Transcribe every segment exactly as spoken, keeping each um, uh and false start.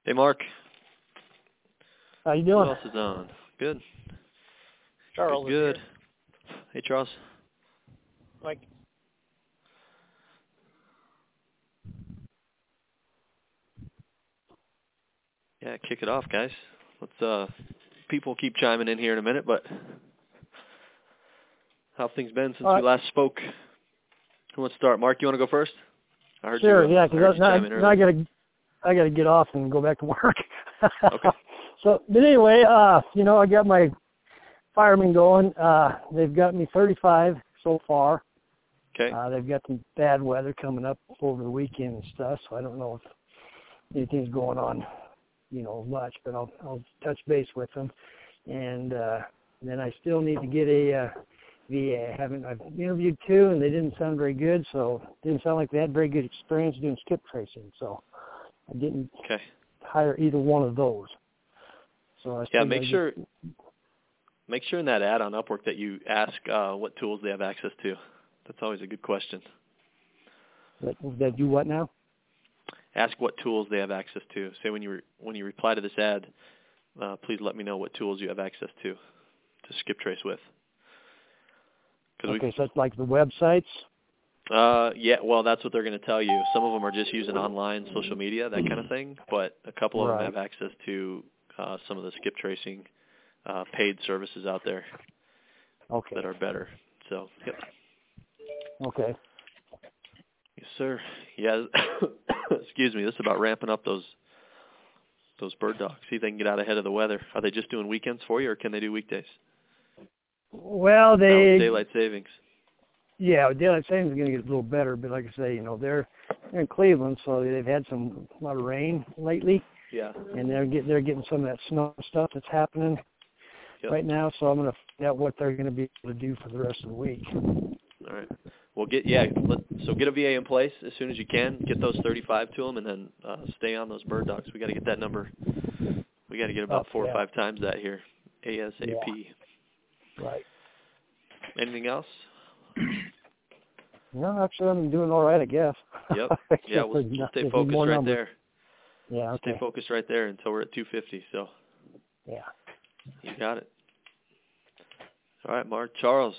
Hey, Mark. How you doing? Who else is on? Good. Charles Good. good. Is Hey, Charles. Mike. Yeah, kick it off, guys. Let's. Uh, people keep chiming in here in a minute, but how have things been since uh, we last spoke? Who wants to start? Mark, you want to go first? I heard sure. you. Yeah, because now, now I gotta, I gotta get off and go back to work. Okay. So, but anyway, uh, you know, I got my firemen going. Uh, they've got me thirty-five so far. Okay. Uh, they've got some bad weather coming up over the weekend and stuff, so I don't know if anything's going on, you know, much, but I'll, I'll touch base with them. And uh, then I still need to get a uh, V A. I haven't, I've interviewed two, and they didn't sound very good, so it didn't sound like they had very good experience doing skip tracing, so I didn't Okay. hire either one of those. So I Yeah, make get, sure make sure in that ad on Upwork that you ask uh, what tools they have access to. That's always a good question. That, that do what now? Ask what tools they have access to. Say when you re- when you reply to this ad, uh, please let me know what tools you have access to to skip trace with. Okay, so it's like the websites? Uh, yeah, well, that's what they're going to tell you. Some of them are just using online social media, that kind of thing, but a couple of Right. them have access to uh, some of the skip tracing uh, paid services out there Okay. that are better. So, yep. Okay. Yes, sir. Yeah. Excuse me. This is about ramping up those those bird dogs. See if they can get out ahead of the weather. Are they just doing weekends for you, or can they do weekdays? Well, Now they with daylight savings. Yeah, daylight savings is going to get a little better, but like I say, you know, they're they're in Cleveland, so they've had some a lot of rain lately, Yeah. and they're get they're getting some of that snow stuff that's happening Yep. right now. So I'm going to find out what they're going to be able to do for the rest of the week. All right. Well, get yeah. Let, so get a V A in place as soon as you can. Get those thirty-five to them, and then uh, stay on those bird dogs. We got to get that number. We got to get about Oh, four yeah. or five times that here, ASAP. Yeah. Right. Anything else? No, actually, I'm doing all right, I guess. Yep. Yeah, we'll, we'll stay Just need focused more right numbers. there. Yeah. Okay. Stay focused right there until we're at two fifty. So. Yeah. You got it. All right, Mark. Charles.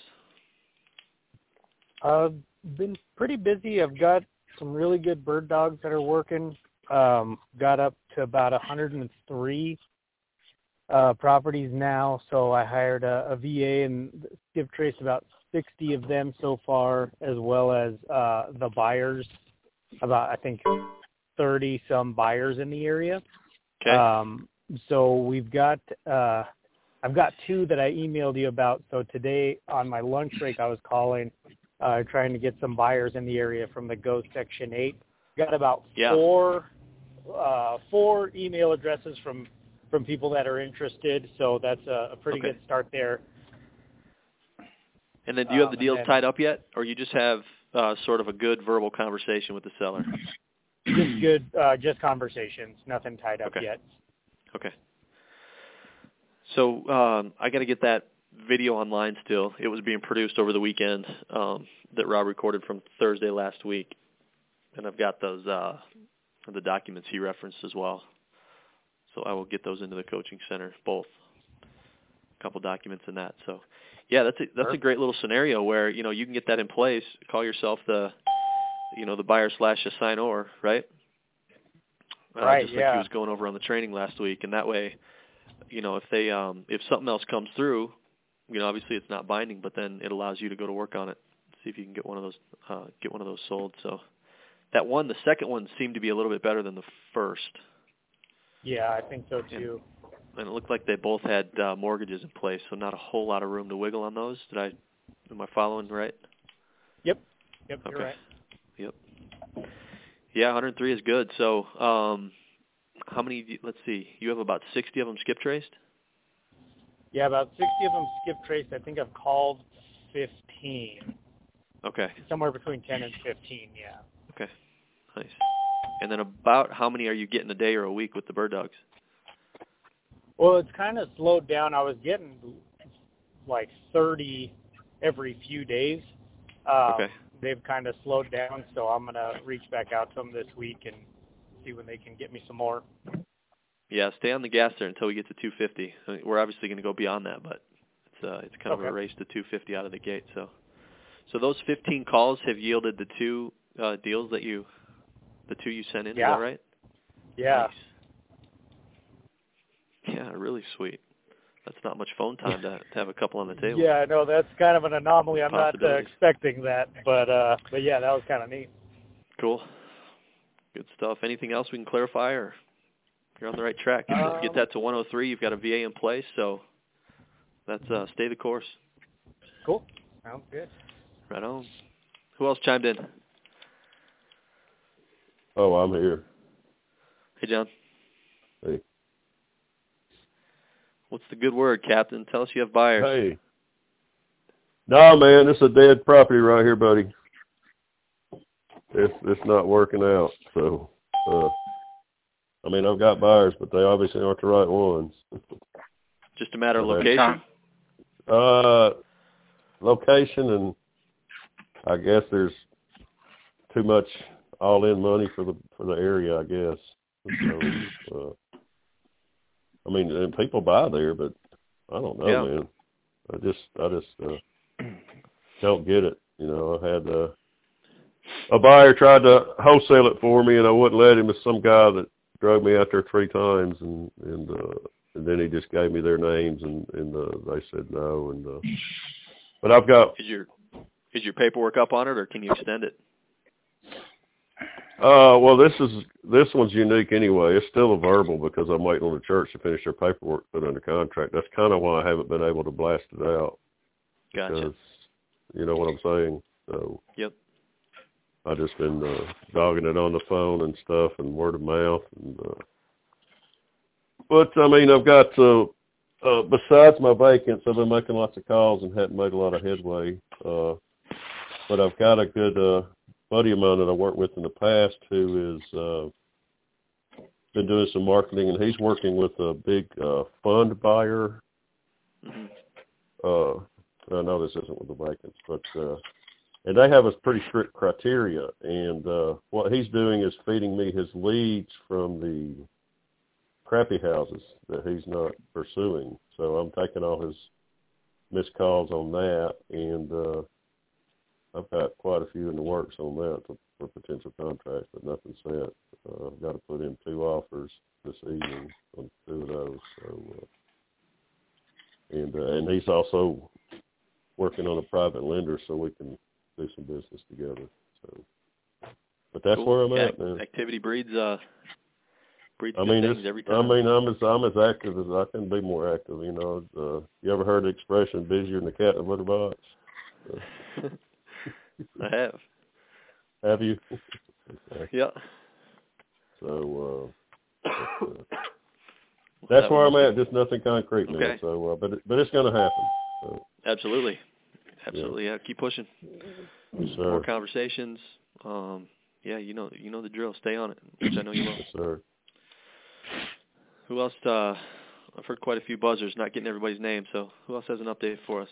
I've been pretty busy. I've got some really good bird dogs that are working. Um, got up to about one hundred three uh, properties now, so I hired a, a V A and skip traced about sixty of them so far, as well as uh, the buyers, about I think thirty some buyers in the area. Okay. Um, so we've got uh, I've got two that I emailed you about. So today on my lunch break, I was calling, uh, trying to get some buyers in the area from the Go Section eight. Got about Yeah. four uh, four email addresses from, from people that are interested. So that's a, a pretty Okay. good start there. And then do you have the Um, deals then, tied up yet, or you just have uh, sort of a good verbal conversation with the seller? Just good, uh, just conversations, nothing tied up Okay. yet. Okay. So um, I got to get that video online still. It was being produced over the weekend um, that Rob recorded from Thursday last week, and I've got those uh, the documents he referenced as well. So I will get those into the coaching center, both. A couple documents in that. So, yeah, that's a, that's a great little scenario where you know you can get that in place. Call yourself the you know the buyer slash assignor, right? Uh, Right. just like yeah. he was going over on the training last week, and that way, you know, if they um, if something else comes through, you know, obviously it's not binding, but then it allows you to go to work on it, see if you can get one of those uh, get one of those sold. So that one, the second one seemed to be a little bit better than the first. Yeah, I think so And, too. and it looked like they both had uh, mortgages in place, so not a whole lot of room to wiggle on those. Did I am I following right? Yep. Yep. Okay. You're right. Yep. Yeah, one hundred three is good. So, um, how many? Let's see. You have about sixty of them skip traced. Yeah, about sixty of them skip traced. I think I've called fifteen. Okay. Somewhere between ten and fifteen. Yeah. Okay. Nice. And then about how many are you getting a day or a week with the bird dogs? Well, it's kind of slowed down. I was getting like thirty every few days. Um, Okay. They've kind of slowed down, so I'm going to reach back out to them this week and see when they can get me some more. Yeah, stay on the gas there until we get to two fifty. I mean, we're obviously going to go beyond that, but it's uh, it's kind Okay. of a race to two fifty out of the gate. So, so those fifteen calls have yielded the two uh, deals that you, the two you sent in. Yeah. Is that right? Yeah. Nice. Yeah, really sweet. That's not much phone time to, to have a couple on the table. Yeah, no, that's kind of an anomaly. I'm not uh, Possibilities. expecting that, but uh, but yeah, that was kind of neat. Cool. Good stuff. Anything else we can clarify, or you're on the right track? If Um, you get that to one oh three, you've got a V A in place, so that's uh, stay the course. Cool. Sounds good. Right on. Who else chimed in? Oh, I'm here. Hey, John. Hey. What's the good word, Captain? Tell us you have buyers. Hey. No, man, it's a dead property right here, buddy. It's it's not working out. So, uh, I mean, I've got buyers, but they obviously aren't the right ones. Just a matter of location? Uh, location, and I guess there's too much all-in money for the for the area, I guess. So, uh, I mean, and people buy there, but I don't know, Yeah. man. I just I just uh, don't get it. You know, I had uh, a buyer tried to wholesale it for me, and I wouldn't let him. It's some guy that drove me out there three times, and and uh, and then he just gave me their names, and and uh, they said no. And uh, but I've got Is your is your paperwork up on it, or can you extend it? Uh, well, this is this one's unique anyway. It's still a verbal because I'm waiting on the church to finish their paperwork, put under contract. That's kind of why I haven't been able to blast it out. Gotcha. Because, you know what I'm saying? So Yep. I just been uh, dogging it on the phone and stuff, and word of mouth. And uh, but I mean, I've got uh, uh, besides my vacants, I've been making lots of calls and hadn't made a lot of headway. Uh, but I've got a good. Uh, buddy of mine that I worked with in the past who is uh, been doing some marketing, and he's working with a big uh, fund buyer. Mm-hmm. Uh, I know this isn't with the vacants, but uh, and they have a pretty strict criteria. And uh, what he's doing is feeding me his leads from the crappy houses that he's not pursuing. So I'm taking all his missed calls on that, and uh, I've got quite a few in the works on that for, for potential contracts, but nothing set. Uh, I've got to put in two offers this evening on two of those. So, uh, and uh, and he's also working on a private lender so we can do some business together. So, but that's cool. where I'm yeah, at, man. Activity breeds uh breeds I good mean, things it's, every I time. mean, I'm as I'm as active as I can be more active. You know, uh, you ever heard the expression "busier than the cat in the litter box"? Uh, I have. Have you? Okay. Yeah. So uh, that's, uh, that's that where I'm was- at. Just nothing concrete, man. Okay. So, uh, but it, but it's going to happen. So, Absolutely. Absolutely. Yeah. Keep pushing. yes, More sir. conversations. Um, yeah, you know, you know the drill. Stay on it, which I know you will. Yes, sir. Who else? Uh, I've heard quite a few buzzers, not getting everybody's name. So, who else has an update for us?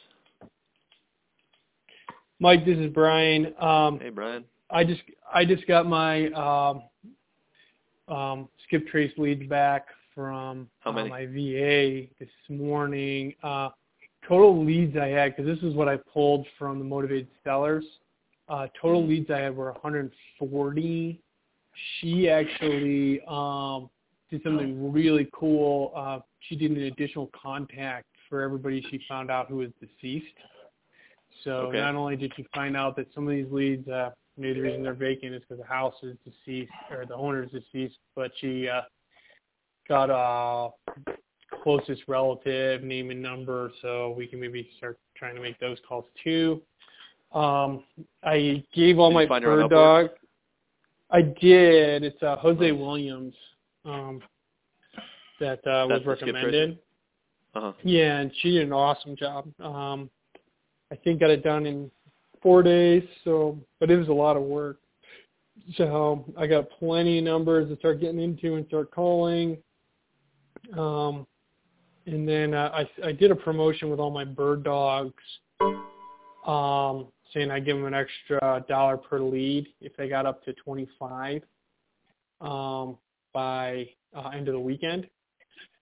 Mike, this is Brian. Um, Hey, Brian. I just I just got my um, um, skip trace leads back from How many? Uh, my V A this morning. Uh, total leads I had, because this is what I pulled from the Motivated Sellers. Uh, total leads I had were one hundred forty. She actually um, did something really cool. Uh, she did an additional contact for everybody she found out who was deceased. So Okay. not only did she find out that some of these leads, uh, maybe the reason they're vacant is because the house is deceased or the owner is deceased, but she uh, got a closest relative, name and number, so we can maybe start trying to make those calls too. Um, I gave all Did you my find her on bird Upwork? dog. I did. It's uh, Jose Nice. Williams um, that uh, was That's the skip recommended. Uh-huh. Yeah, and she did an awesome job. Um, I think got it done in four days, so but it was a lot of work. So I got plenty of numbers to start getting into and start calling. Um, and then uh, I, I did a promotion with all my bird dogs, um, saying I give them an extra dollar per lead if they got up to twenty-five um, by uh, end of the weekend.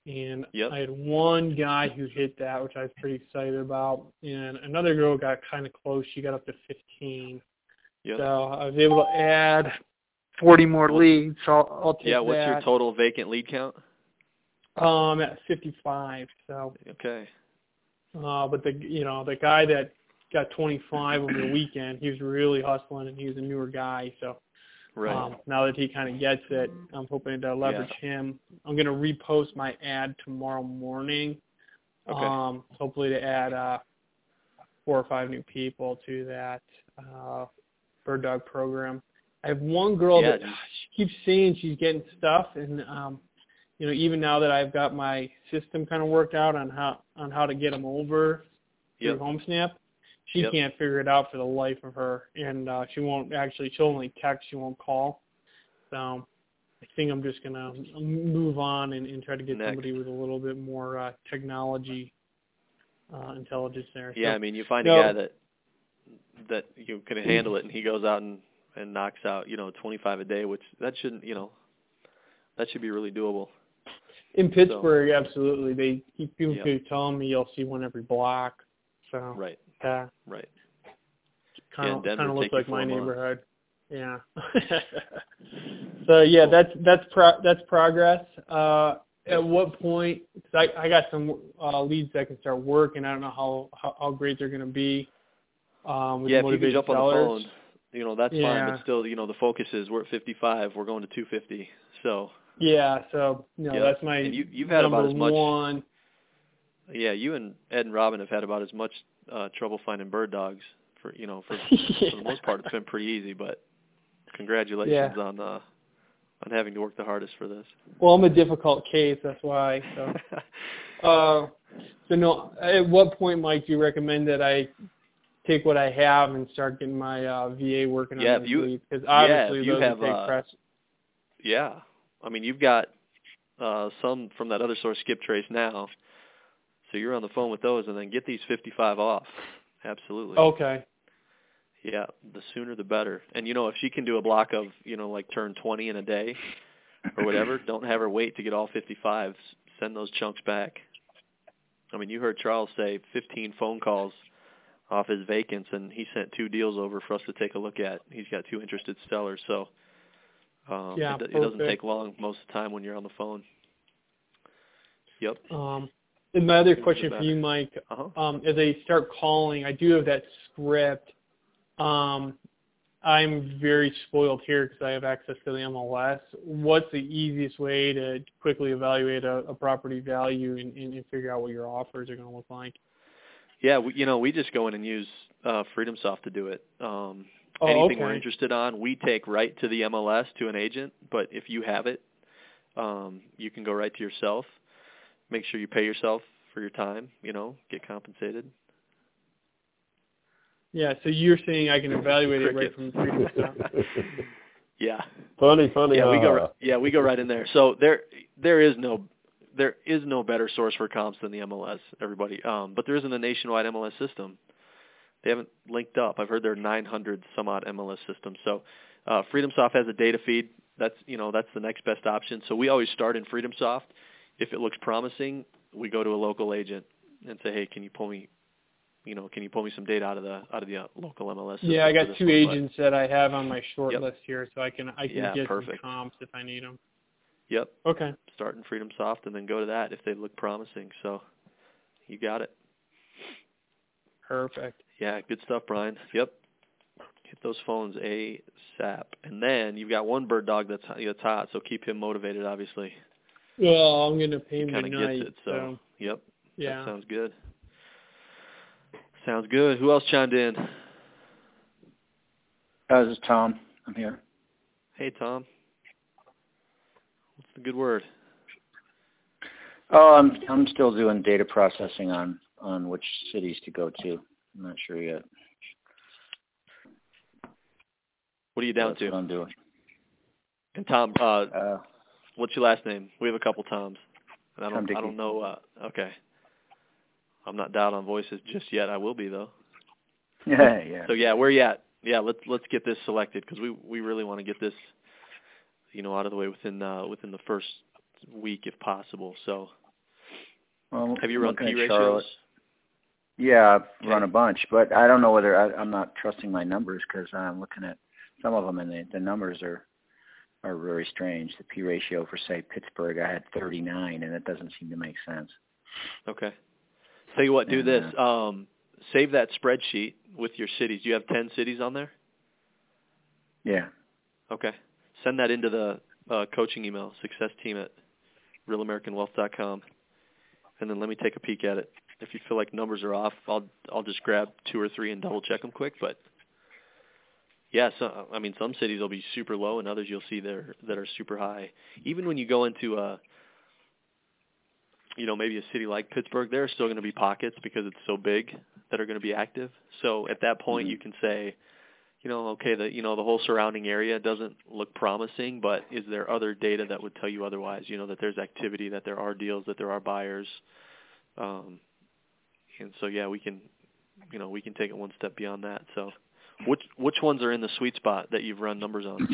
And Yep. I had one guy who hit that, which I was pretty excited about. And another girl got kind of close. She got up to fifteen. Yep. So I was able to add forty more leads. So I'll, I'll take Yeah, what's that. your total vacant lead count? Um, at fifty-five. So, Okay. uh, but the you know the guy that got twenty-five over the weekend, he was really hustling, and he was a newer guy. So, Right. um, now that he kind of gets it, I'm hoping to leverage Yeah. him. I'm going to repost my ad tomorrow morning. Okay. Um, hopefully to add uh, four or five new people to that uh, bird dog program. I have one girl Yeah, that just- she keeps saying she's getting stuff, and um, you know, even now that I've got my system kind of worked out on how on how to get them over Yep. through HomeSnap, she Yep. can't figure it out for the life of her, and uh, she won't actually. She'll only text. She won't call. So I think I'm just gonna move on and, and try to get Next. somebody with a little bit more uh, technology uh, intelligence there. Yeah, So, I mean, you find no, a guy that that you can handle it, and he goes out and and knocks out, you know, twenty-five a day, which that shouldn't, you know, that should be really doable. in Pittsburgh, absolutely. They keep people Yep. keep telling me you'll see one every block. So Right. yeah, Right. kind Yeah, of in Denver, kind of looks take you like my four months. neighborhood. Yeah. So yeah, Cool. that's that's pro- that's progress. Uh, at what point? Cause I I got some uh, leads that can start working. I don't know how how, how great they're going to be. Um, with Yeah, if you can motivated jump sellers. on the phone, you know, that's fine, Yeah. but still, you know, the focus is we're at fifty-five, we're going to two fifty. So, Yeah, so you know yeah. that's my And you, you've had number about as much, one. yeah, you and Ed and Robin have had about as much uh, trouble finding bird dogs for, you know, for, for the most part it's been pretty easy, but congratulations Yeah. on uh, on having to work the hardest for this. Well, I'm a difficult case, that's why. So, uh, so no. At what point, Mike, do you recommend that I take what I have and start getting my uh, V A working Yeah, on if those you- leads? Because yeah, obviously if you those have, would take uh, press. Yeah. I mean, you've got uh, some from that other source, Skip Trace, now. So you're on the phone with those, and then get these fifty-five off. Absolutely. Okay. Yeah, the sooner the better. And, you know, if she can do a block of, you know, like turn twenty in a day or whatever, don't have her wait to get all fifty-five. Send those chunks back. I mean, you heard Charles say fifteen phone calls off his vacants, and he sent two deals over for us to take a look at. He's got two interested sellers, so um, Yeah, it, it doesn't perfect. take long most of the time when you're on the phone. Yep. Um, and my other Sooner the question for better. you, Mike, Uh-huh. um, as I start calling, I do have that script. Um, I'm very spoiled here because I have access to the M L S. What's the easiest way to quickly evaluate a, a property value and, and, and figure out what your offers are going to look like? Yeah, we, you know, we just go in and use uh, FreedomSoft to do it. Um, Oh, anything okay. we're interested on, we take right to the M L S to an agent. But if you have it, um, you can go right to yourself. Make sure you pay yourself for your time. You know, get compensated. Yeah, so you're saying I can evaluate it right from Crickets. FreedomSoft. Yeah. Funny, funny. Yeah, we go. uh, ri- Yeah, we go right in there. So there, there is no, there is no better source for comps than the M L S. Everybody, um, but there isn't a nationwide M L S system. They haven't linked up. I've heard there are nine hundred some odd M L S systems. So uh, FreedomSoft has a data feed. That's you know that's the next best option. So we always start in FreedomSoft. If it looks promising, we go to a local agent and say, hey, can you pull me, you know, can you pull me some data out of the out of the uh, local M L S system? Yeah, I for got this two one? agents that I have on my short Yep. list here, so I can I can Yeah, get perfect. some comps if I need them. But, yep. Okay. Start in FreedomSoft and then go to that if they look promising. So you got it. Perfect. Yeah, good stuff, Brian. Yep. Hit those phones ASAP. And then you've got one bird dog that's, that's hot, so keep him motivated, obviously. Well, I'm going to pay He him kind of tonight. gets it, so, so yep. yeah. That sounds good. Sounds good. Who else chimed in? Uh, this is Tom. I'm here. Hey, Tom. What's the good word? Oh, I'm I'm still doing data processing on, on which cities to go to. I'm not sure yet. What are you down That's to? what I'm doing. And Tom, uh, Uh, what's your last name? We have a couple Toms. And I Tom don't, I Dickey. don't know. Uh, okay. I'm not dialed on voices just yet. I will be, though. Yeah, yeah. So yeah, where you at? Yeah, let's let's get this selected because we we really want to get this, you know, out of the way within uh, within the first week if possible. So Well, Have you run looking P at ratios? Charlotte. Yeah, I've Okay. run a bunch, but I don't know whether I, I'm not trusting my numbers because I'm looking at some of them and the, the numbers are are very strange. The P ratio for, say, Pittsburgh, I had thirty-nine, and it doesn't seem to make sense. Okay. Tell you what, do And, this. uh, Um, save that spreadsheet with your cities. Do you have ten cities on there? Yeah. Okay. Send that into the uh, coaching email, success team at real american wealth dot com, and then let me take a peek at it. If you feel like numbers are off, I'll I'll just grab two or three and double check them quick. But yeah, so I mean, some cities will be super low, and others you'll see there that are super high. Even when you go into a, you know, maybe a city like Pittsburgh, there are still going to be pockets because it's so big that are going to be active. So at that point, Mhm. you can say, you know, okay, the you know the whole surrounding area doesn't look promising, but is there other data that would tell you otherwise? You know, that there's activity, that there are deals, that there are buyers. Um, and so yeah, we can, you know, we can take it one step beyond that. So, which which ones are in the sweet spot that you've run numbers on?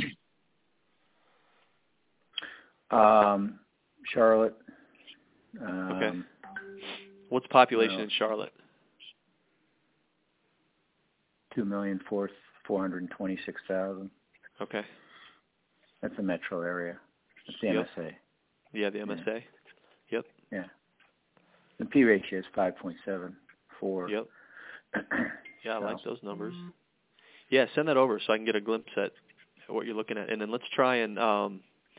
Um, Charlotte. Um, Okay. What's population well, in Charlotte? two million four four hundred twenty six thousand. Okay. That's the metro area. That's the Yep. M S A. Yeah, the M S A. Yep. Yeah. The P ratio is five point seven four. Yep. Yeah, I So. like those numbers. Yeah, send that over so I can get a glimpse at what you're looking at, and then let's try and um,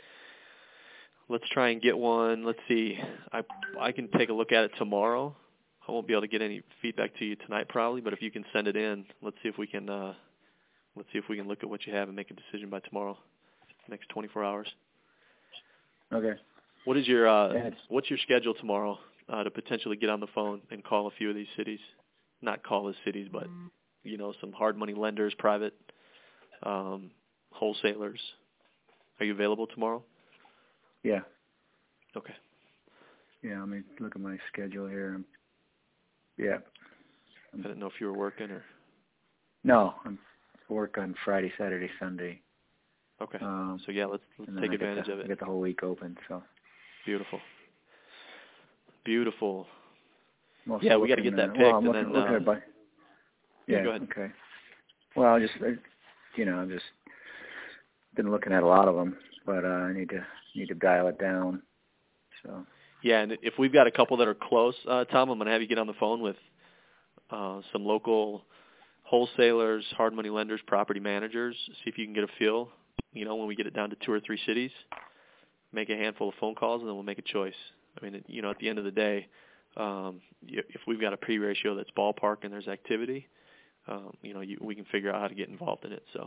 let's try and get one. Let's see. I I can take a look at it tomorrow. I won't be able to get any feedback to you tonight probably, but if you can send it in, let's see if we can uh, let's see if we can look at what you have and make a decision by tomorrow. Next twenty-four hours. Okay. What is your uh, Yeah, what's your schedule tomorrow uh, to potentially get on the phone and call a few of these cities? Not call the cities, but you know, some hard money lenders, private um, wholesalers. Are you available tomorrow? Yeah. Okay. Yeah, let me look at my schedule here. Yeah. I didn't know if you were working or. No, I'm work on Friday, Saturday, Sunday. Okay. Um, so yeah, let's, let's and then take I get advantage the, of it. I get the whole week open, so. Beautiful. Beautiful. I'm also Yeah, we got to looking, get that uh, picked, well, I'm and looking, then. looking Uh, at by, yeah, yeah, go ahead. okay. Well, I just, I, you know, I've just been looking at a lot of them, but uh, I need to need to dial it down. So. Yeah, and if we've got a couple that are close, uh, Tom, I'm going to have you get on the phone with uh, some local wholesalers, hard money lenders, property managers, see if you can get a feel, you know, when we get it down to two or three cities, make a handful of phone calls, and then we'll make a choice. I mean, you know, at the end of the day, um, if we've got a P ratio that's ballpark and there's activity, um, you know, you, we can figure out how to get involved in it. So.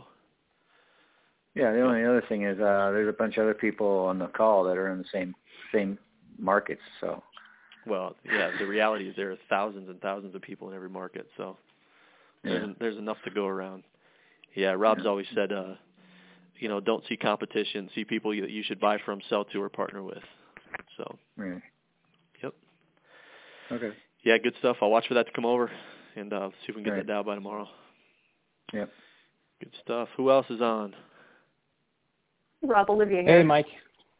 Yeah, the only other thing is uh, there's a bunch of other people on the call that are in the same same markets. So. Well, yeah, the reality is there are thousands and thousands of people in every market, so there's Yeah. there's enough to go around. Yeah, Rob's Yeah. always said, uh, you know, don't see competition, see people that you should buy from, sell to, or partner with. So. Right. Yep. Okay. Yeah, good stuff. I'll watch for that to come over, and uh, see if we can get Right. that down by tomorrow. Yep. Good stuff. Who else is on? Rob, Olivia here. Hey, Mike.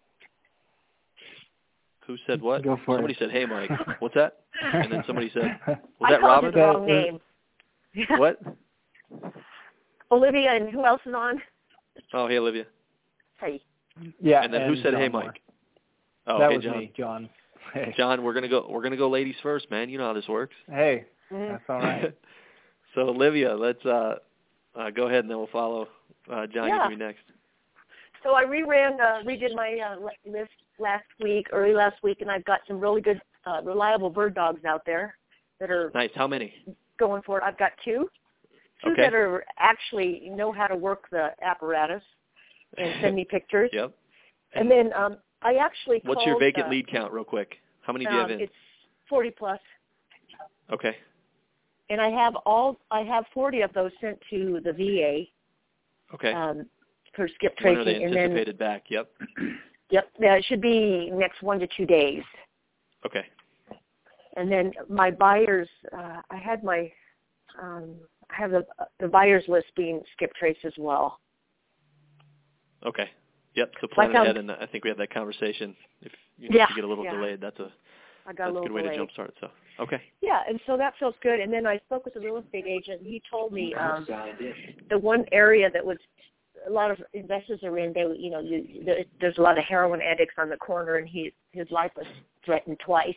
Who said what? Go for somebody it. said, "Hey, Mike." What's that? And then somebody said, "Was I that called Robin?" you the wrong name. What? Olivia, and who else is on? Oh, hey, Olivia. Hey. Yeah. And then who said, John "Hey, Moore. Mike"? Oh, that hey, was John. me, John. Hey. John, we're gonna go. We're gonna go ladies first, man. You know how this works. Hey, Mm-hmm. that's all right. So, Olivia, let's uh, uh, go ahead, and then we'll follow. Uh, John, Yeah. you can be next. So I reran, uh, redid my uh, list last week, early last week, and I've got some really good, uh, reliable bird dogs out there that are Nice. How many? going for it. I've got two, two Okay. that are actually know how to work the apparatus and send me pictures. Yep. And then um, I actually What's called, your vacant uh, lead count, real quick? How many do you have um, in? It's forty plus, Okay. and I have all I have forty of those sent to the V A. Okay. Um, for skip When tracing, are they and then anticipated back? Yep. yep, that should be next one to two days. Okay. And then my buyers, uh, I had my, um, I have the the buyers list being skip traced as well. Okay. Yep. So plan I found- ahead, and I think we had that conversation. If you, know, Yeah, if you get a little yeah. delayed, that's a I got That's a little a good way delayed. to jumpstart it. So, okay. Yeah, and so that feels good. And then I spoke with a real estate agent. And he told me um, the one area that was a lot of investors are in. They, you know, you, there, there's a lot of heroin addicts on the corner, and he his life was threatened twice.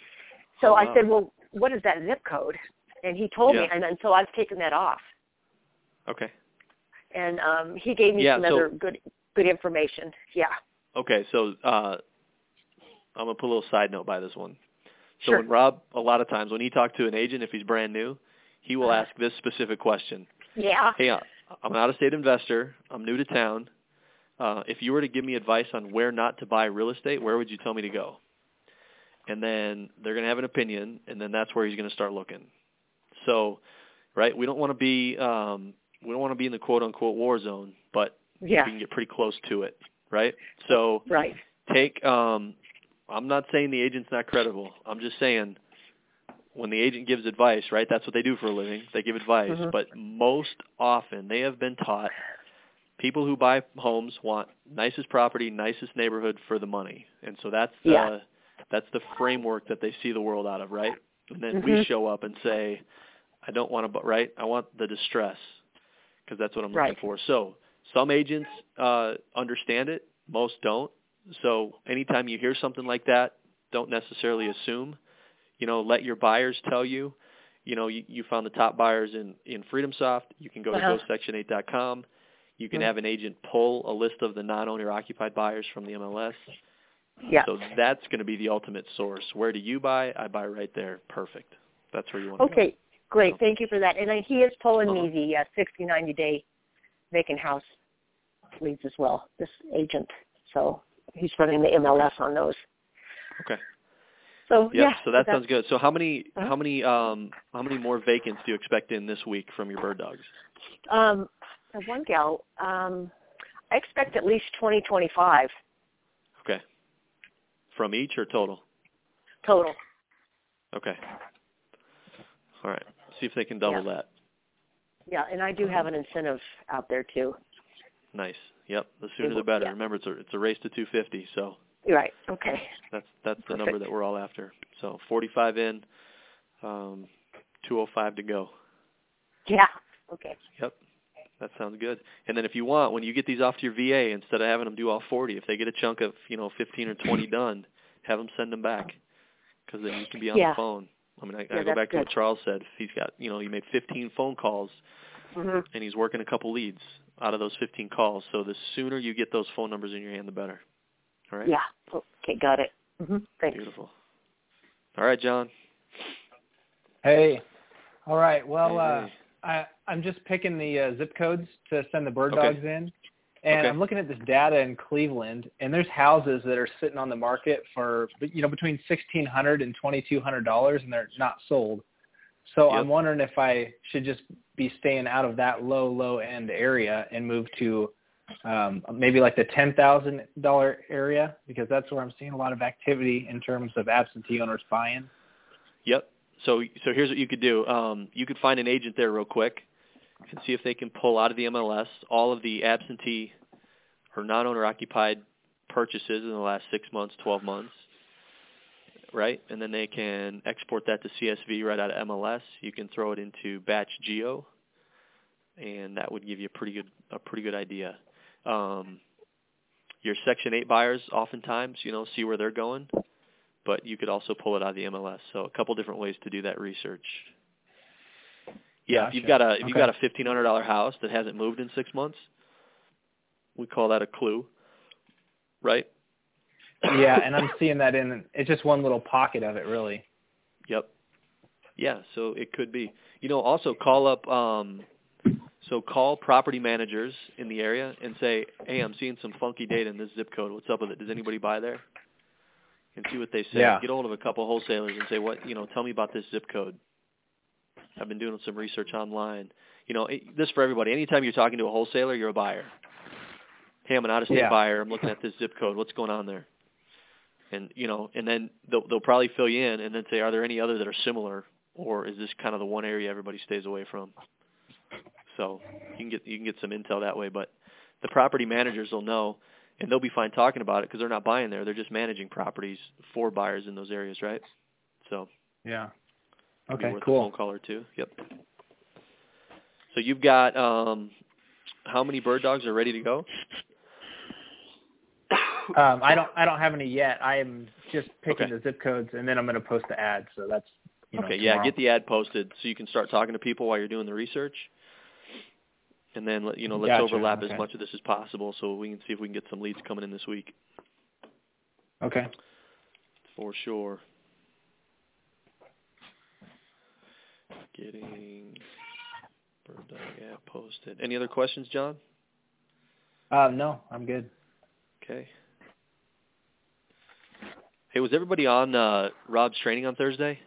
So Oh, I wow. said, well, what is that zip code? And he told Yeah. me, and, and so I've taken that off. Okay. And um, he gave me Yeah, some so- other good good information. Yeah. Okay, so uh, I'm going to put a little side note by this one. So Sure. when Rob, a lot of times when he talks to an agent, if he's brand new, he will Uh-huh. ask this specific question. Yeah. Hey, uh, I'm an out-of-state investor. I'm new to town. Uh, if you were to give me advice on where not to buy real estate, where would you tell me to go? And then they're going to have an opinion, and then that's where he's going to start looking. So, right, we don't want to be um, we don't want to be in the quote-unquote war zone, but Yeah. we can get pretty close to it, right? So Right. take um, I'm not saying the agent's not credible. I'm just saying when the agent gives advice, right, that's what they do for a living. They give advice. Mhm. But most often they have been taught people who buy homes want nicest property, nicest neighborhood for the money. And so that's the, Yeah. that's the framework that they see the world out of, right? And then Mhm. we show up and say, I don't want to, right? I want the distress because that's what I'm Right. looking for. So some agents uh, understand it. Most don't. So anytime you hear something like that, don't necessarily assume. You know, let your buyers tell you. You know, you, you found the top buyers in, in FreedomSoft. You can go to Uh-huh. go section eight dot com. You can Mhm. have an agent pull a list of the non-owner occupied buyers from the M L S. Yeah. So that's going to be the ultimate source. Where do you buy? I buy right there. Perfect. That's where you want to Okay. Great. So- Thank you for that. And then he is pulling Uh-huh. me the uh, sixty, ninety day vacant house leads as well, this agent. So he's running the M L S on those. go. Okay. So, Yep. yeah. So that that's- sounds good. So how many Uh-huh. how many um how many more vacants do you expect in this week from your bird dogs? Um, the one gal, um, I expect at least twenty, twenty-five Okay. From each or total? total. Okay. All right. See if they can double Yeah. that. Yeah, and I do have an incentive out there too. Nice. Yep. The sooner will- the better. yeah. Remember, it's a it's a race to two fifty. So You're right. Okay. that's that's the Perfect. number that we're all after. So forty-five in, um, two oh five to go. Yeah. Okay. Yep. That sounds good. And then if you want, when you get these off to your V A, instead of having them do all forty, if they get a chunk of, you know, fifteen or twenty done, have them send them back because then you can be on Yeah. the phone. I mean, I, Yeah, I go that's back to what good. Charles said. If he's got, you know, he made fifteen phone calls Mhm. and he's working a couple leads out of those fifteen calls. So the sooner you get those phone numbers in your hand, the better. All right? Yeah. Okay, got it. Mhm. Thanks. Beautiful. All right, John. Hey. All right. Well, Hey, uh, hey. I, I'm just picking the uh, zip codes to send the bird Okay. dogs in. And Okay. I'm looking at this data in Cleveland, and there's houses that are sitting on the market for, you know, between sixteen hundred dollars and twenty-two hundred dollars, and they're not sold. So Yep. I'm wondering if I should just be staying out of that low, low end area and move to um, maybe like the ten thousand dollars area, because that's where I'm seeing a lot of activity in terms of absentee owners buying. Yep. So so here's what you could do. Um, you could find an agent there real quick and see if they can pull out of the M L S all of the absentee or non-owner occupied purchases in the last six months, twelve months, right? And then they can export that to C S V right out of M L S. You can throw it into Batch Geo, and that would give you a pretty good a pretty good idea. Um, your Section eight buyers, oftentimes, you know, see where they're going, but you could also pull it out of the M L S. So a couple different ways to do that research. Yeah, if Gotcha. you've got a if you've Okay. got a fifteen hundred dollar house that hasn't moved in six months, we call that a clue, right? Yeah, and I'm seeing that in, it's just one little pocket of it, really. Yep. Yeah, so it could be. You know, also call up, um, so call property managers in the area and say, hey, I'm seeing some funky data in this zip code. What's up with it? Does anybody buy there? And see what they say. Yeah. Get a hold of a couple of wholesalers and say, what, you know, tell me about this zip code. I've been doing some research online. You know, it, this for everybody. Anytime you're talking to a wholesaler, you're a buyer. Hey, I'm an out-of-state Yeah. buyer. I'm looking at this zip code. What's going on there? And, you know, and then they'll, they'll probably fill you in and then say, are there any other that are similar, or is this kind of the one area everybody stays away from? So you can get you can get some intel that way. But the property managers will know, and they'll be fine talking about it because they're not buying there. They're just managing properties for buyers in those areas, right? So yeah, it'd be okay, worth cool. a phone call or two. Yep. So you've got um, how many bird dogs are ready to go? Um, I don't I don't have any yet. I am just picking Okay. the zip codes, and then I'm going to post the ad. So that's you know, okay, tomorrow. yeah, get the ad posted so you can start talking to people while you're doing the research. And then, let- you know, let's Gotcha, overlap okay. as much of this as possible so we can see if we can get some leads coming in this week. Okay. For sure. Getting bird dog ad posted. Any other questions, John? Uh, no, I'm good. Okay. Hey, was everybody on uh, Rob's training on Thursday?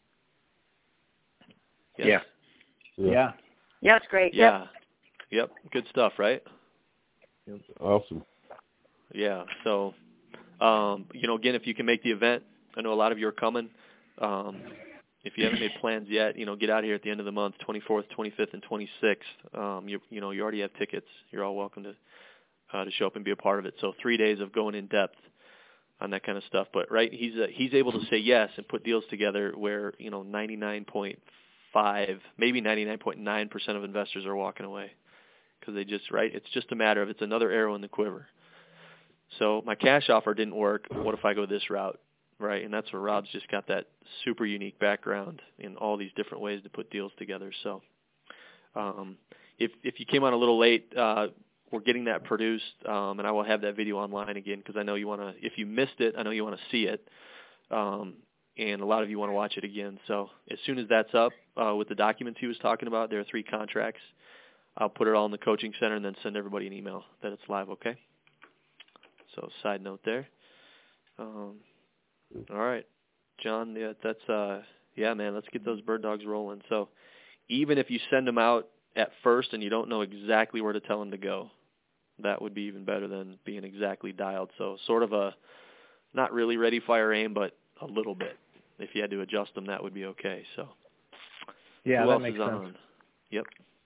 Yes? Yeah. Yeah. Yeah. Yeah, it's great. Yeah. Yep. Yep. Good stuff, right? Awesome. Yeah. So, um, you know, again, if you can make the event, I know a lot of you are coming. Um, if you haven't made plans yet, you know, get out here at the end of the month, twenty-fourth, twenty-fifth, and twenty-sixth. Um, you, you know, you already have tickets. You're all welcome to uh, to show up and be a part of it. So three days of going in depth on that kind of stuff. But right, he's uh, he's able to say yes and put deals together where you know ninety-nine point five, maybe ninety-nine point nine percent of investors are walking away because they just right. It's just a matter of it's another arrow in the quiver. So my cash offer didn't work. What if I go this route? Right, and that's where Rob's just got that super unique background in all these different ways to put deals together. So um, if if you came on a little late, uh, we're getting that produced, um, and I will have that video online again because I know you want to. If you missed it, I know you want to see it, um, and a lot of you want to watch it again. So as soon as that's up uh, with the documents he was talking about, there are three contracts. I'll put it all in the coaching center and then send everybody an email that it's live. Okay. So side note there. Um, all right, John. Yeah, that's uh, yeah, man. Let's get those bird dogs rolling. So even if you send them out at first and you don't know exactly where to tell them to go, that would be even better than being exactly dialed. So sort of a not really ready, fire, aim, but a little bit. If you had to adjust them, that would be okay. So Yeah, who that else makes is sense. on? Yep.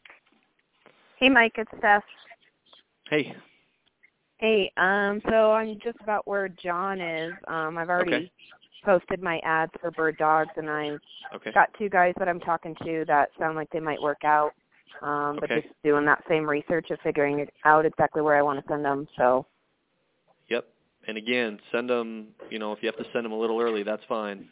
Hey, Mike, it's Steph. Hey. Hey, um, so I'm just about where John is. Um, I've already Okay. posted my ads for bird dogs, and I've Okay. got two guys that I'm talking to that sound like they might work out. Um, but Okay. just doing that same research of figuring it out exactly where I want to send them. So. Yep. And again, send them. You know, if you have to send them a little early, that's fine.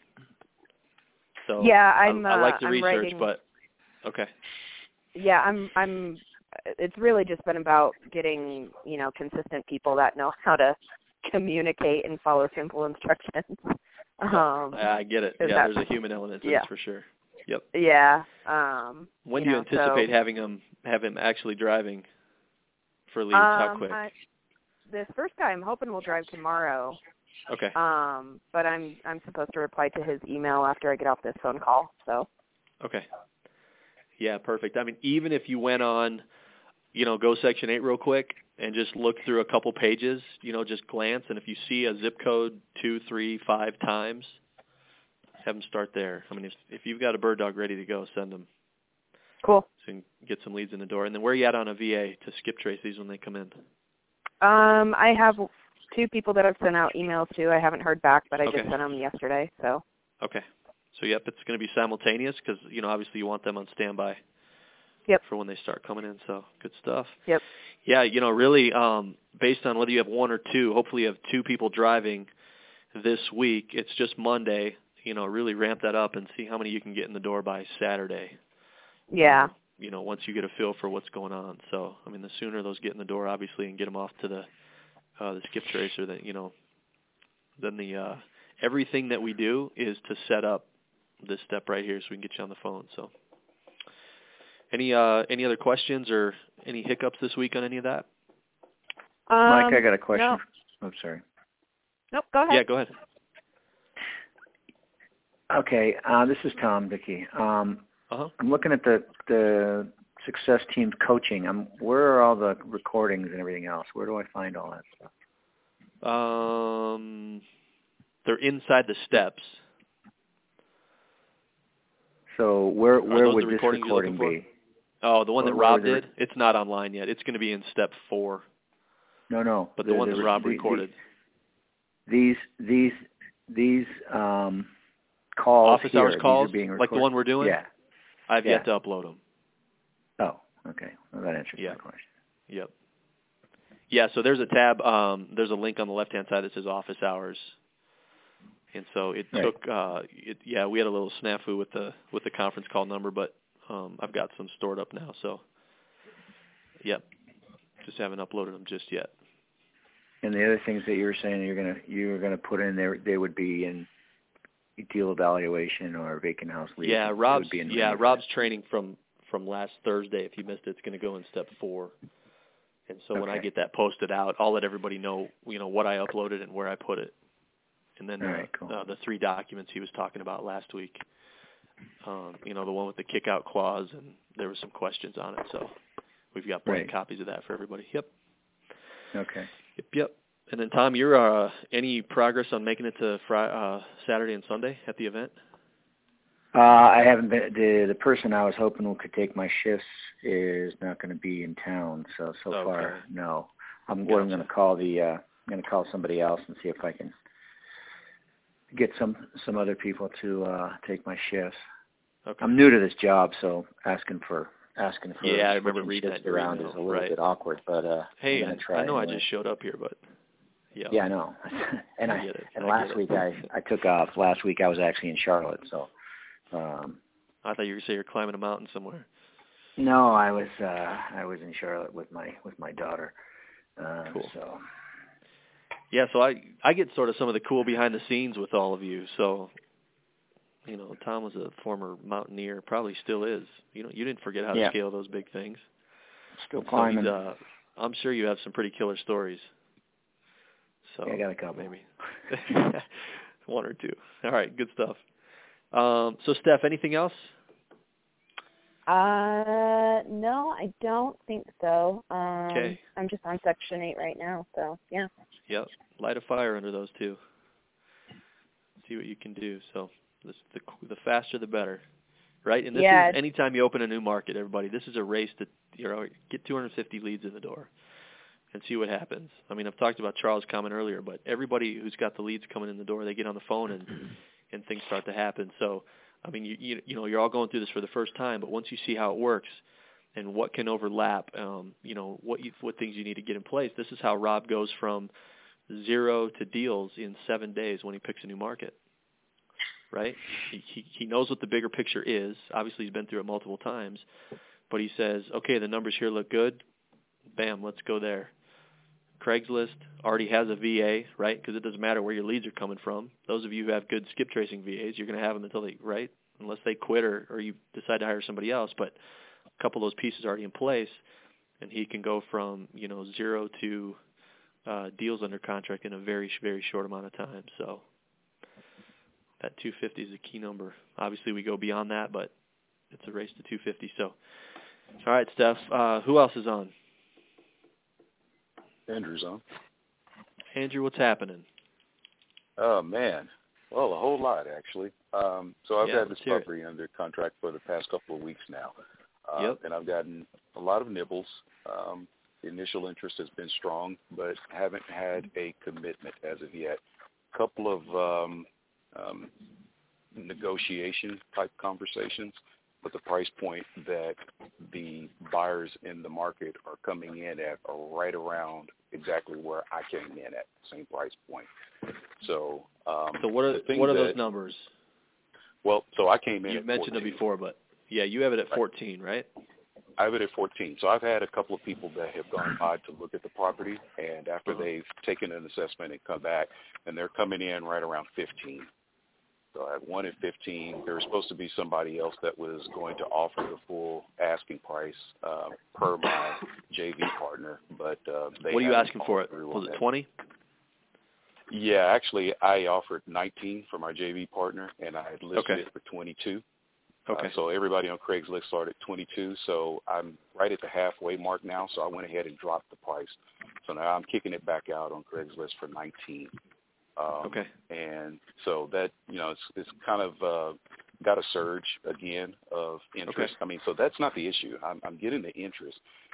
So Yeah, I'm. I, I like the uh, I'm research, writing, but okay. Yeah, I'm. I'm. It's really just been about getting, you know, consistent people that know how to communicate and follow simple instructions. Um, I get it. Yeah, there's a human element to yeah. this for sure. Yep. Yeah. Um, When you do you know, anticipate so, having him have him actually driving for leads? um, How quick? I, this first guy, I'm hoping will drive tomorrow. Okay. Um, but I'm I'm supposed to reply to his email after I get off this phone call. So. Okay. Yeah, perfect. I mean, even if you went on, you know, go Section eight real quick and just look through a couple pages, you know, just glance, and if you see a zip code two, three, five times, have them start there. I mean, if if you've got a bird dog ready to go, send them. Cool. So you can get some leads in the door. And then where are you at on a V A to skip trace these when they come in? Um, I have two people that I've sent out emails to. I haven't heard back, but I Okay. just sent them yesterday. So. Okay. So, yep, it's going to be simultaneous because, you know, obviously you want them on standby. Yep. For when they start coming in. So, good stuff. Yep. Yeah, you know, really, um, based on whether you have one or two, hopefully you have two people driving this week. It's just Monday. You know, really ramp that up and see how many you can get in the door by Saturday. Yeah. Um, you know, once you get a feel for what's going on. So, I mean, the sooner those get in the door, obviously, and get them off to the uh, the skip tracer, that you know, then the uh, everything that we do is to set up this step right here so we can get you on the phone. So, any uh, any other questions or any hiccups this week on any of that? Um, Mike, I got a question. No. Oh, sorry. Nope. Go ahead. Yeah, go ahead. Okay, uh, this is Tom Dickey. Um, Uh-huh. I'm looking at the the Success Team coaching. I'm, where are all the recordings and everything else? Where do I find all that stuff? Um, they're inside the steps. So where Are where those would the this recordings you're recording looking be? Oh, the one that Where- where Rob was it did? It's not online yet. It's going to be in step four. No, no. But the, the one that Rob the, recorded. These these these um, calls office here, hours calls, these are being like the one we're doing. Yeah. I've yeah. yet to upload them. Oh, okay. Well, that answers yeah. my question. Yep. Yeah. So there's a tab. Um, there's a link on the left-hand side that says office hours. And so it right. took, uh, it, yeah, we had a little snafu with the with the conference call number, but um, I've got some stored up now. So, yep, just haven't uploaded them just yet. And the other things that you were saying you're gonna you were gonna put in there, they would be in deal evaluation or vacant house lease. Yeah, Rob's be in yeah Rob's training from from last Thursday. If you missed it, it's going to go in step four. And so okay. when I get that posted out, I'll let everybody know, you know, what I uploaded and where I put it. And then uh, right, cool. uh, the three documents he was talking about last week, um, you know, the one with the kick-out clause, and there were some questions on it. So we've got blank right. copies of that for everybody. Yep. Okay. Yep, yep. And then, Tom, you're uh, any progress on making it to Friday, uh, Saturday and Sunday at the event? Uh, I haven't been. The the person I was hoping who could take my shifts is not going to be in town. So so okay. far, no. I'm, gotcha. I'm going to call the. Uh, I'm going to call somebody else and see if I can get some some other people to uh, take my shifts. Okay. I'm new to this job, so asking for asking for yeah, I remember reading shifts that around email, is a little right. bit awkward. But uh, hey, I'm gonna try I know anyway. I just showed up here, but yeah. Yeah, I know. and I, I get it. and I last get week it. I I took off. Last week I was actually in Charlotte, so. Um, I thought you were going to say you're climbing a mountain somewhere. No, I was uh, I was in Charlotte with my with my daughter. Uh, cool. So. Yeah, so I I get sort of some of the cool behind the scenes with all of you. So, you know, Tom was a former mountaineer, probably still is. You know, you didn't forget how to yeah. scale those big things. Still climbing. So uh, I'm sure you have some pretty killer stories. So yeah, I got a couple. Maybe one or two. All right, good stuff. Um, so, Steph, anything else? Uh, no, I don't think so. Um, okay. I'm just on Section eight right now, so, yeah. Yep. Light a fire under those two. See what you can do. So, this, the the faster the better, right? And this yeah. is anytime you open a new market, everybody, this is a race to, you know, get two hundred fifty leads in the door and see what happens. I mean, I've talked about Charles' comment earlier, but everybody who's got the leads coming in the door, they get on the phone and and things start to happen. So, I mean, you, you you know, you're all going through this for the first time, but once you see how it works and what can overlap, um, you know, what you, what things you need to get in place, this is how Rob goes from zero to deals in seven days when he picks a new market, right? He, he, he knows what the bigger picture is. Obviously, he's been through it multiple times, but he says, okay, the numbers here look good. Bam, let's go there. Craigslist already has a V A, right? Because it doesn't matter where your leads are coming from. Those of you who have good skip tracing V As, you're going to have them until they, right? Unless they quit or, or you decide to hire somebody else. But a couple of those pieces are already in place, and he can go from, you know, zero to uh, deals under contract in a very, very short amount of time. So that two fifty is a key number. Obviously, we go beyond that, but it's a race to two fifty. So, all right, Steph, uh, who else is on? Andrew's on. Andrew, what's happening? Oh, man. Well, a whole lot, actually. Um, so I've yeah, had this property it. under contract for the past couple of weeks now. Uh, yep. And I've gotten a lot of nibbles. Um, the initial interest has been strong, but haven't had a commitment as of yet. A couple of um, um, negotiation-type conversations, but the price point that the buyers in the market are coming in at are right around exactly where I came in at, same price point. So, um, so what are what are that, those numbers? Well, so I came in. You've at mentioned fourteen. it before, but yeah, you have it at fourteen, right? I have it at fourteen. So I've had a couple of people that have gone by to look at the property, and after uh-huh. they've taken an assessment and come back, and they're coming in right around fifteen. So I had one at fifteen. There was supposed to be somebody else that was going to offer the full asking price uh, per my J V partner, but uh, they. What are you asking for it? Was it twenty? Yeah, actually, I offered nineteen for my J V partner, and I had listed okay. it for twenty-two. Okay. Uh, so everybody on Craigslist started at twenty-two. So I'm right at the halfway mark now. So I went ahead and dropped the price. So now I'm kicking it back out on Craigslist for nineteen. Um, okay. And so that, you know, it's, it's kind of uh, got a surge again of interest. Okay. I mean, so that's not the issue. I'm, I'm getting the interest.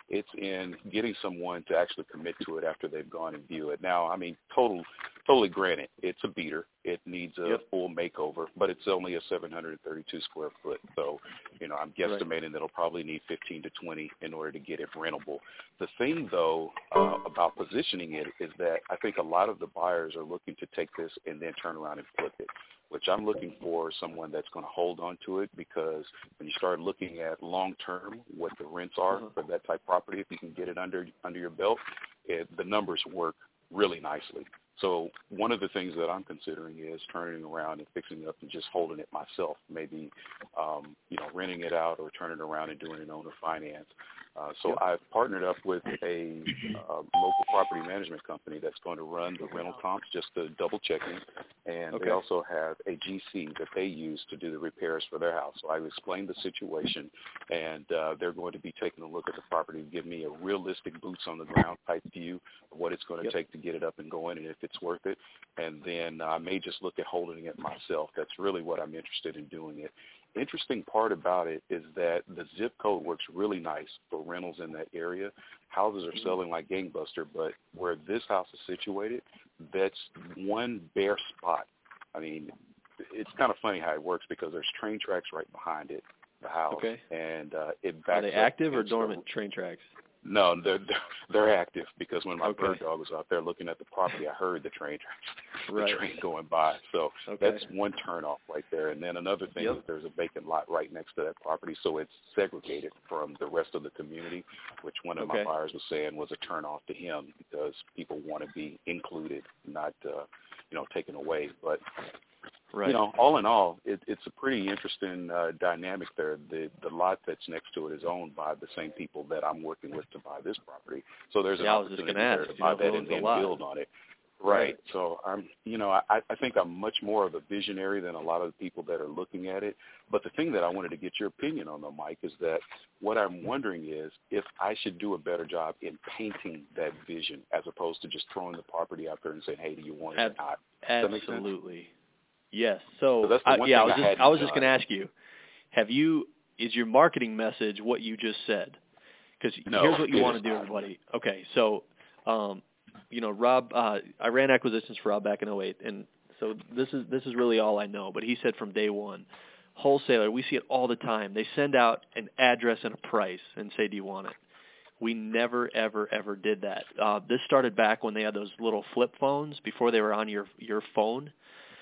It's in getting someone to actually commit to it after they've gone and view it. Now, I mean, total, totally granted, it's a beater. It needs a yep. full makeover, but it's only a seven hundred thirty-two square foot. So, you know, I'm guesstimating right. that it'll probably need fifteen to twenty in order to get it rentable. The thing, though, uh, about positioning it is that I think a lot of the buyers are looking to take this and then turn around and flip it, which I'm looking for someone that's going to hold on to it, because when you start looking at long-term what the rents are uh-huh. for that type of property, if you can get it under under your belt, it, the numbers work really nicely. So one of the things that I'm considering is turning around and fixing it up and just holding it myself, maybe, um, you know, renting it out or turning around and doing an owner finance. Uh, so I've partnered up with a uh, local property management company that's going to run the rental comps, just to double checking, and okay. they also have a G C that they use to do the repairs for their house. So I've explained the situation, and uh, they're going to be taking a look at the property and give me a realistic boots on the ground type view of what it's going to yep. take to get it up and going, and if it's worth it. And then I may just look at holding it myself. That's really what I'm interested in doing it. Interesting part about it is that the zip code works really nice for rentals in that area. Houses are selling like gangbuster, but where this house is situated, that's one bare spot. I mean, it's kind of funny how it works, because there's train tracks right behind it, the house, okay. and uh, it backs Are they up active or dormant so, train tracks? No, they're they're active, because when my okay. bird dog was out there looking at the property, I heard the train right. the train going by. So okay. that's one turnoff right there. And then another thing yep. is there's a vacant lot right next to that property, so it's segregated from the rest of the community, which one of okay. my buyers was saying was a turnoff to him, because people want to be included, not uh, you know taken away. But right. you know, all in all, it, it's a pretty interesting uh, dynamic there. The the lot that's next to it is owned by the same people that I'm working with to buy this property. So there's an yeah, opportunity there ask, to buy know, that and then build on it. Right. right. So I'm, you know, I, I think I'm much more of a visionary than a lot of the people that are looking at it. But the thing that I wanted to get your opinion on, though, Mike, is that what I'm wondering is if I should do a better job in painting that vision, as opposed to just throwing the property out there and saying, "Hey, do you want it Ab- or not?" Absolutely. Yes. So, so that's the uh, one yeah, I thing was I just I was done. just going to ask you, have you is your marketing message what you just said? Because no, here's what you want to do, not. everybody. Okay, so um, you know, Rob, uh, I ran acquisitions for Rob back in oh eight, and so this is this is really all I know. But he said from day one, wholesaler, we see it all the time. They send out an address and a price and say, "Do you want it?" We never, ever, ever did that. Uh, this started back when they had those little flip phones before they were on your your phone.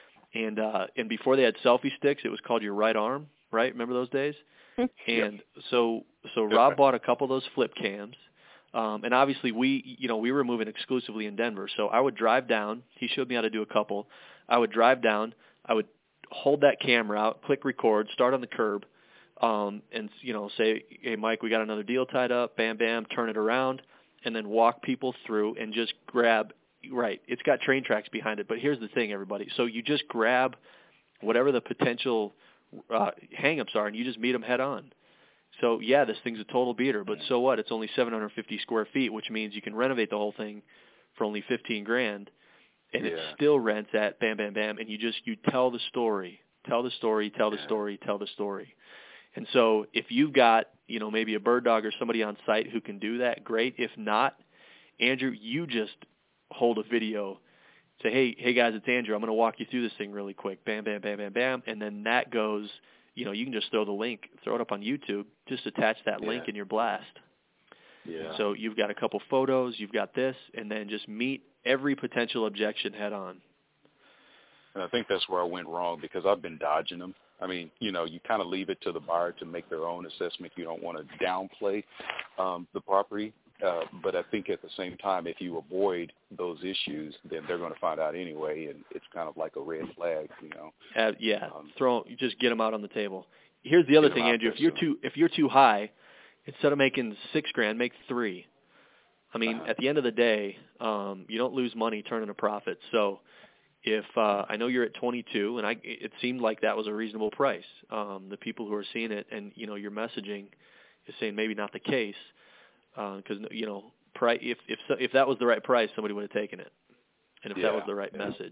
And uh, and before they had selfie sticks, it was called your right arm, right? Remember those days? And yep. so so Rob bought a couple of those flip cams, um, and obviously we you know we were moving exclusively in Denver. So I would drive down. He showed me how to do a couple. I would drive down. I would hold that camera out, click record, start on the curb, um, and you know say, "Hey Mike, we got another deal tied up." Bam, bam, turn it around, and then walk people through and just grab. Right. It's got train tracks behind it. But here's the thing, everybody. So you just grab whatever the potential uh, hang-ups are, and you just meet them head on. So, yeah, this thing's a total beater. But so what? It's only seven hundred fifty square feet, which means you can renovate the whole thing for only fifteen grand, and yeah. it still rents at bam, bam, bam. And you just you tell the story, tell the story, tell the yeah. story, tell the story. And so if you've got, you know, maybe a bird dog or somebody on site who can do that, great. If not, Andrew, you just – hold a video, say, hey, hey guys, it's Andrew. I'm going to walk you through this thing really quick. Bam, bam, bam, bam, bam. And then that goes, you know, you can just throw the link, throw it up on YouTube, just attach that yeah. link in your blast. Yeah. So you've got a couple photos, you've got this, and then just meet every potential objection head on. And I think that's where I went wrong, because I've been dodging them. I mean, you know, you kind of leave it to the buyer to make their own assessment. You don't want to downplay um, the property. Uh, but I think at the same time, if you avoid those issues, then they're going to find out anyway, and it's kind of like a red flag, you know. Uh, yeah, um, throw you just get them out on the table. Here's the other thing, Andrew. If you're soon. too if you're too high, instead of making six grand, make three. I mean, uh-huh. at the end of the day, um, you don't lose money turning a profit. So, if uh, I know you're at twenty-two, and I it seemed like that was a reasonable price. Um, the people who are seeing it, and you know, your messaging is saying maybe not the case. Because uh, you know, pri- if if if that was the right price, somebody would have taken it, and if yeah, that was the right yeah. message,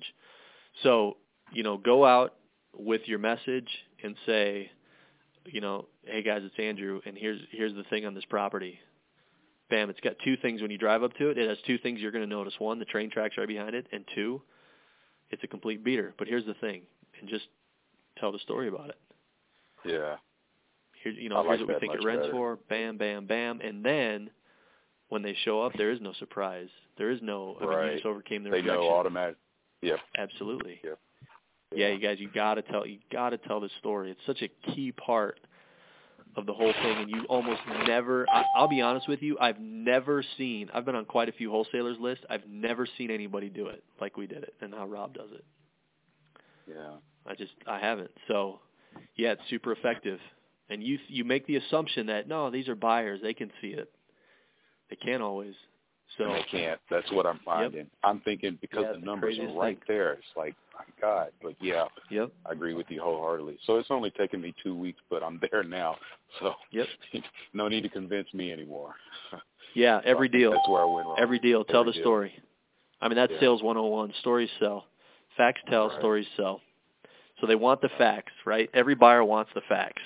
so you know, go out with your message and say, you know, hey guys, it's Andrew, and here's here's the thing on this property. bam, it's got two things when you drive up to it. It has two things you're going to notice. One, the train tracks right behind it, and two, it's a complete beater. But here's the thing, and just tell the story about it. Yeah. Here, you know, I here's like what we that think it much rents better. for, bam, bam, bam, and then when they show up, there is no surprise. There is no, I mean, Right. you just overcame the They rejection. know automatic. Yep. Absolutely. Yep. Yeah, you guys, you gotta tell, you gotta tell the story. It's such a key part of the whole thing, and you almost never. I, I'll be honest with you, I've never seen. I've been on quite a few wholesalers lists. I've never seen anybody do it like we did it, and how Rob does it. Yeah. I just, I haven't. So, yeah, it's super effective. And you, you make the assumption that no, these are buyers, they can see it. They can't always. So And they can't. That's what I'm finding. Yep. I'm thinking because Yeah, the it's numbers the are craziest right thing. there. It's like, my God. But yeah, Yep. I agree with you wholeheartedly. So it's only taken me two weeks, but I'm there now. So Yep. no need to convince me anymore. Yeah, every So I think deal. That's where I went wrong. Every deal. Tell Every the deal. story. I mean, that's Yeah. sales one oh one. Stories sell. Facts tell, Right. stories sell. So they want the facts, right? Every buyer wants the facts.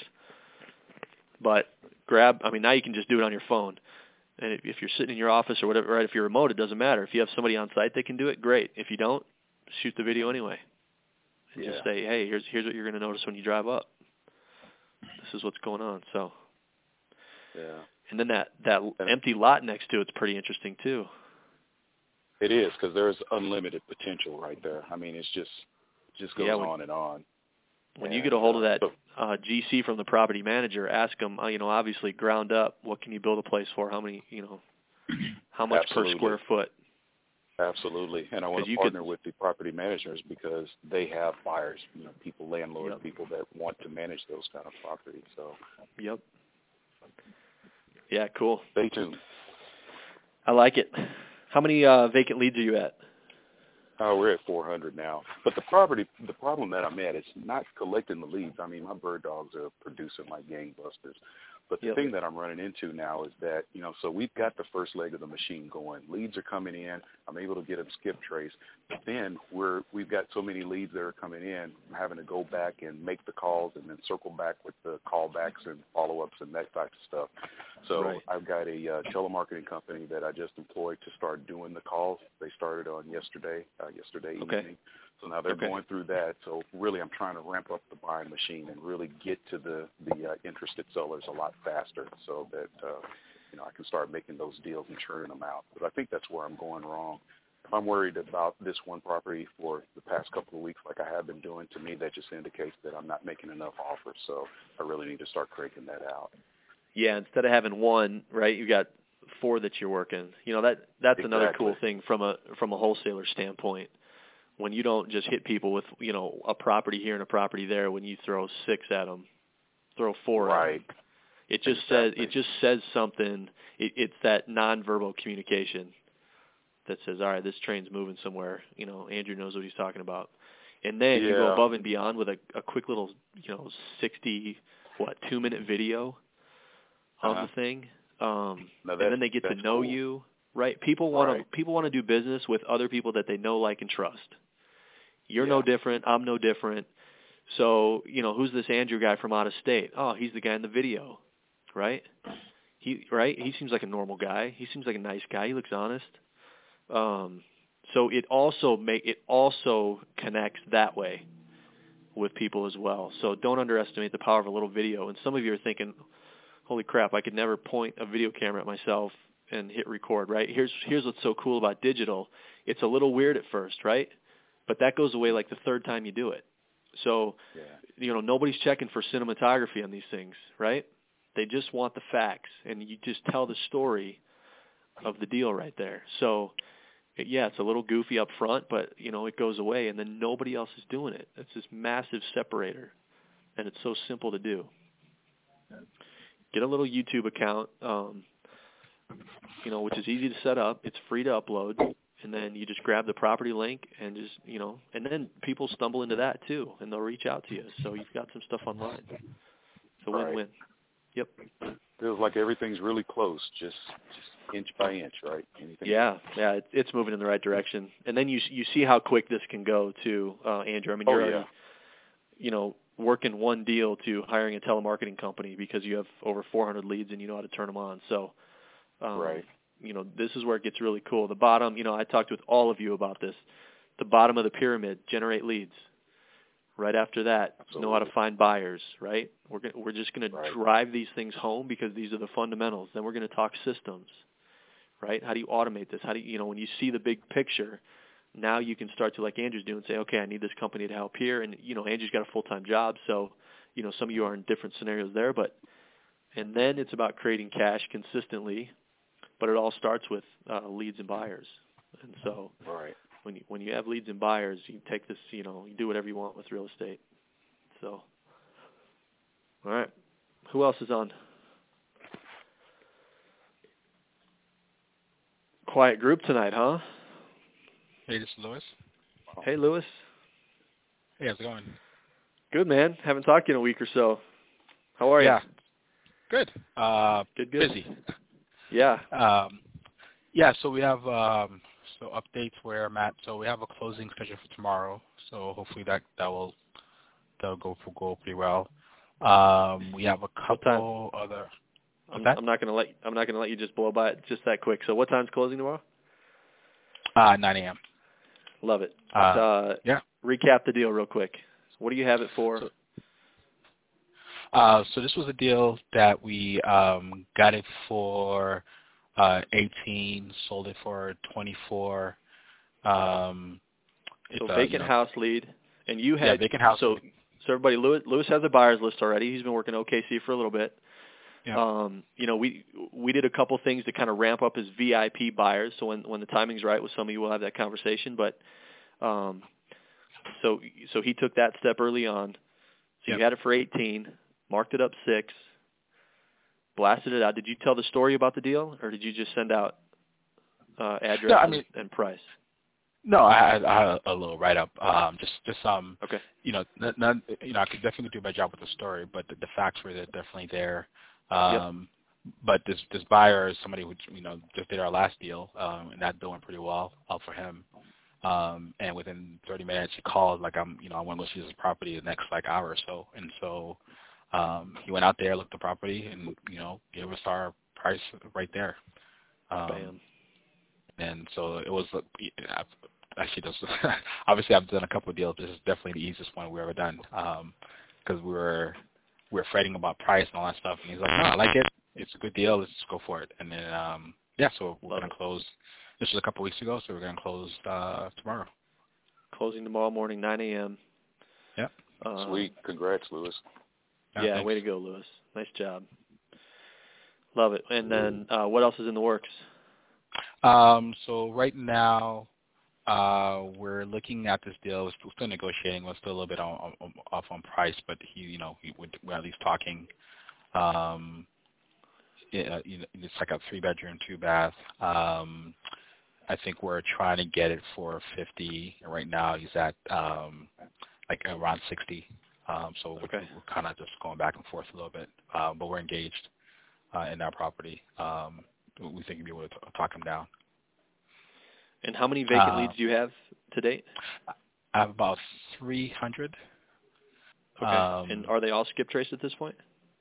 But grab, I mean, now you can just do it on your phone. And if, if you're sitting in your office or whatever, right, if you're remote, it doesn't matter. If you have somebody on site that can do it, great. If you don't, shoot the video anyway. And Yeah. just say, hey, here's here's what you're going to notice when you drive up. This is what's going on. So, Yeah. and then that, that empty lot next to it's pretty interesting too. It is, because there's unlimited potential right there. I mean, it's just it just goes Yeah, when- on and on. When you And, get a hold of uh, that so- uh, G C from the property manager, ask them, uh, you know, obviously ground up, what can you build a place for? How many, you know, how much Absolutely. per square foot? Absolutely. And I want 'Cause to you partner could- with the property managers because they have buyers, you know, people, landlords, Yep. people that want to manage those kind of properties. So Yep. Yeah, cool. stay tuned. I like it. How many uh, vacant leads are you at? Oh, we're at four hundred now. But the property, the problem that I'm at is not collecting the leads. I mean, my bird dogs are producing like gangbusters. But the Yep. thing that I'm running into now is that, you know, so we've got the first leg of the machine going. Leads are coming in. I'm able to get them skip trace. But then we're, we've got so many leads that are coming in, I'm having to go back and make the calls and then circle back with the callbacks and follow-ups and that type of stuff. So Right. I've got a uh, telemarketing company that I just employed to start doing the calls. They started on yesterday, uh, yesterday Okay. evening. So now they're Okay. going through that. So really, I'm trying to ramp up the buying machine and really get to the the uh, interested sellers a lot faster, so that uh, you know I can start making those deals and churning them out. But I think that's where I'm going wrong. If I'm worried about this one property for the past couple of weeks, like I have been doing, to me that just indicates that I'm not making enough offers. So I really need to start cranking that out. Yeah, instead of having one, right, you got four that you're working. You know, that that's another Exactly. cool thing from a from a wholesaler standpoint. When you don't just hit people with, you know, a property here and a property there, when you throw six at them, throw four at Right. them. It just Exactly. says it just says something. It, it's that nonverbal communication that says, all right, this train's moving somewhere. You know, Andrew knows what he's talking about. And then you go Yeah. above and beyond with a, a quick little, you know, sixty, what, two-minute video of Uh-huh. the thing. Um, Now and that's- then they get to that's know cool. you, right? People want to Right. people want to do business with other people that they know, like, and trust. You're no Yeah. different. I'm no different. So, you know, who's this Andrew guy from out of state? Oh, he's the guy in the video, right? He right? He seems like a normal guy. He seems like a nice guy. He looks honest. Um, so it also make it also connects that way with people as well. So don't underestimate the power of a little video. And some of you are thinking, holy crap, I could never point a video camera at myself and hit record, right? Here's here's what's so cool about digital. It's a little weird at first, right? But that goes away like the third time you do it. So, Yeah. you know, nobody's checking for cinematography on these things, right? They just want the facts, and you just tell the story of the deal right there. So, it, yeah, it's a little goofy up front, but, you know, it goes away, and then nobody else is doing it. It's this massive separator, and it's so simple to do. Get a little YouTube account, um, you know, which is easy to set up. It's free to upload. And then you just grab the property link and just, you know, and then people stumble into that too, and they'll reach out to you. So you've got some stuff online. It's a win-win. Right. Yep. Feels like everything's really close, just just inch by inch, right? Anything Yeah, yeah, it, it's moving in the right direction. And then you you see how quick this can go too, uh, Andrew. I mean, Oh, you're yeah. already, you know, working one deal to hiring a telemarketing company because you have over four hundred leads and you know how to turn them on. So Um, right. You know, this is where it gets really cool. The bottom, you know, I talked with all of you about this. The bottom of the pyramid, generate leads. Right after that, Absolutely. know how to find buyers, right? We're gonna, we're just going Right. to drive these things home because these are the fundamentals. Then we're going to talk systems, right? How do you automate this? How do you, you know, when you see the big picture, now you can start to, like Andrew's doing, say, okay, I need this company to help here. And, you know, Andrew's got a full-time job, so, you know, some of you are in different scenarios there. But, and then it's about creating cash consistently, but it all starts with uh, leads and buyers. And so Right. when you, when you have leads and buyers, you take this, you know, you do whatever you want with real estate. So, all right. Who else is on? Quiet group tonight, huh? Hey, this is Lewis. Hey, Lewis. Hey, how's it going? Good, man. Haven't talked to you in a week or so. How are you? Yeah. Good. Uh, Good, good. Busy. Yeah. Um, yeah, so we have um, so updates where I'm at. So we have a closing scheduled for tomorrow. So hopefully that, that will that'll go for go pretty well. Um, we have a couple other. I'm, I'm not gonna let I'm not gonna let you just blow by it just that quick. So what time's closing tomorrow? Uh, nine a.m. Love it. Uh, uh, yeah. Recap the deal real quick. What do you have it for? So, uh, so this was a deal that we um, got it for uh, eighteen, sold it for twenty-four. Um, so it's, uh, vacant you know, house lead, and you had yeah, vacant house. So, so everybody, Lewis, Lewis has a buyer's list already. He's been working O K C for a little bit. Yeah. Um, you know, we we did a couple things to kind of ramp up his V I P buyers. So when when the timing's right with some of you, we'll have that conversation. But um, so so he took that step early on. So yep. you had it for eighteen, marked it up six, blasted it out. Did you tell the story about the deal, or did you just send out uh, address no, I and, mean, and price? No, I had, I had a little write up. Um, just just um, okay. You know, not, not, you know, I could definitely do a better job with the story, but the, the facts were definitely there. Um, yep. But this this buyer is somebody who, you know, just did our last deal, um, and that deal went pretty well uh, for him. Um, and within thirty minutes, he called like I'm, you know, I want to go see his property the next like hour or so. And so um, he went out there, looked at the property, and you know, gave us our price right there. Um, Bam. And so it was. Uh, actually, this, obviously, I've done a couple of deals. This is definitely the easiest one we've ever done because um, we were we were fretting about price and all that stuff. And he's like, "No, I like it. It's a good deal. Let's just go for it." And then, um, yeah, so we're going to close. This was a couple of weeks ago, so we're going to close uh, tomorrow. Closing tomorrow morning, nine a.m. Yep. Uh, Sweet. Congrats, Lewis. Yeah, yeah way to go, Lewis. Nice job. Love it. And then uh, what else is in the works? Um, so right now, uh, we're looking at this deal. We're still, still negotiating. We're still a little bit on, on, off on price, but he, you know, he, we're at least talking. Um, it, you know, it's like a three-bedroom, two-bath. Um, I think we're trying to get it for fifty. Right now, he's at um, like around sixty. Um, so okay. we're, we're kind of just going back and forth a little bit, uh, but we're engaged uh, in that property. Um, we think we'll be able to t- talk him down. And how many vacant uh, leads do you have to date? I have about three hundred. Okay. Um, and are they all skip traced at this point?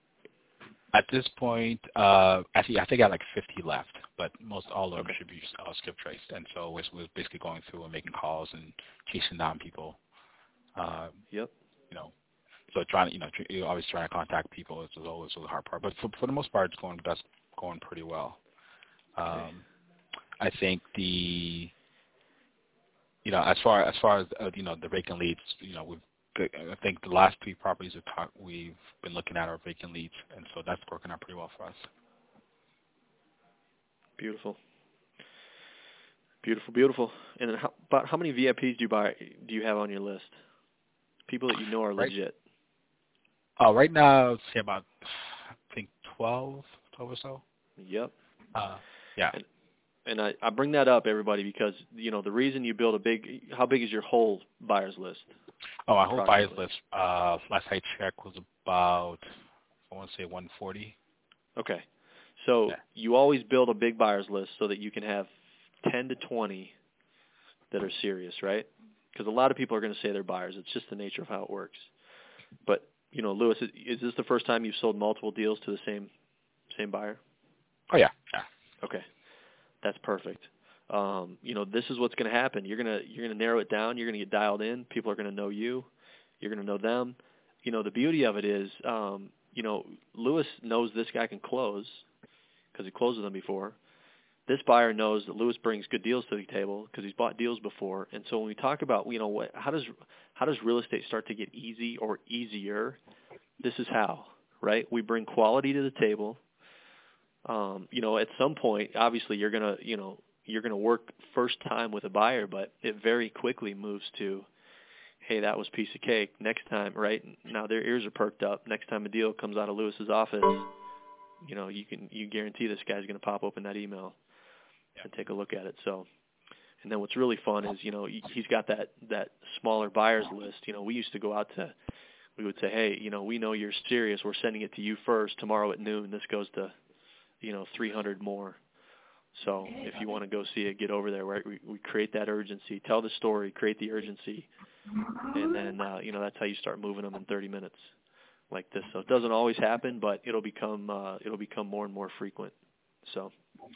At this point, uh, I think I think I have like fifty left, but most all of them okay. should be uh, skip traced. And so we're, we're basically going through and making calls and chasing down people. Uh, yep. You know, so trying to, you know, tr- you're always trying to contact people is always the hard part. But for, for the most part, it's going that's going pretty well. Um, okay. I think the, you know, as far as far as uh, you know, the vacant leads, you know, we've I think the last three properties we've, talk, we've been looking at are vacant leads, and so that's working out pretty well for us. Beautiful. Beautiful, beautiful. And then how, about how many V I Ps do you buy? Do you have on your list? People that you know are right. legit. Oh, right now, I'd say about I think twelve, twelve or so. Yep. Uh, yeah. And, and I, I bring that up, everybody, because you know the reason you build a big. How big is your whole buyers list? Oh, my whole buyers list. Uh, last I checked was about I want to say one forty. Okay. So yeah. you always build a big buyers list so that you can have ten to twenty that are serious, right? Because a lot of people are going to say they're buyers. It's just the nature of how it works. But, you know, Lewis, is this the first time you've sold multiple deals to the same same buyer? Oh, yeah. Yeah. Okay, that's perfect. Um, you know, this is what's going to happen. You're gonna you're gonna narrow it down. You're gonna get dialed in. People are going to know you. You're going to know them. You know, the beauty of it is, um, you know, Lewis knows this guy can close because he closed with them before. This buyer knows that Lewis brings good deals to the table because he's bought deals before. And so when we talk about, you know, what, how does how does real estate start to get easy or easier? This is how, right? We bring quality to the table. Um, you know, at some point, obviously, you're gonna, you know, you're gonna work first time with a buyer, but it very quickly moves to, hey, that was a piece of cake. Next time, right? Now their ears are perked up. Next time a deal comes out of Lewis's office, you know, you can you guarantee this guy's gonna pop open that email and take a look at it. So, and then what's really fun is, you know, he's got that that smaller buyers list. You know, we used to go out to, we would say, hey, you know, we know you're serious. We're sending it to you first. Tomorrow at noon, this goes to, you know, three hundred more. So if you want to go see it, get over there, right? We, we create that urgency, tell the story, create the urgency, and then, uh, you know, that's how you start moving them in thirty minutes like this. So it doesn't always happen, but it'll become, uh, it'll become more and more frequent. So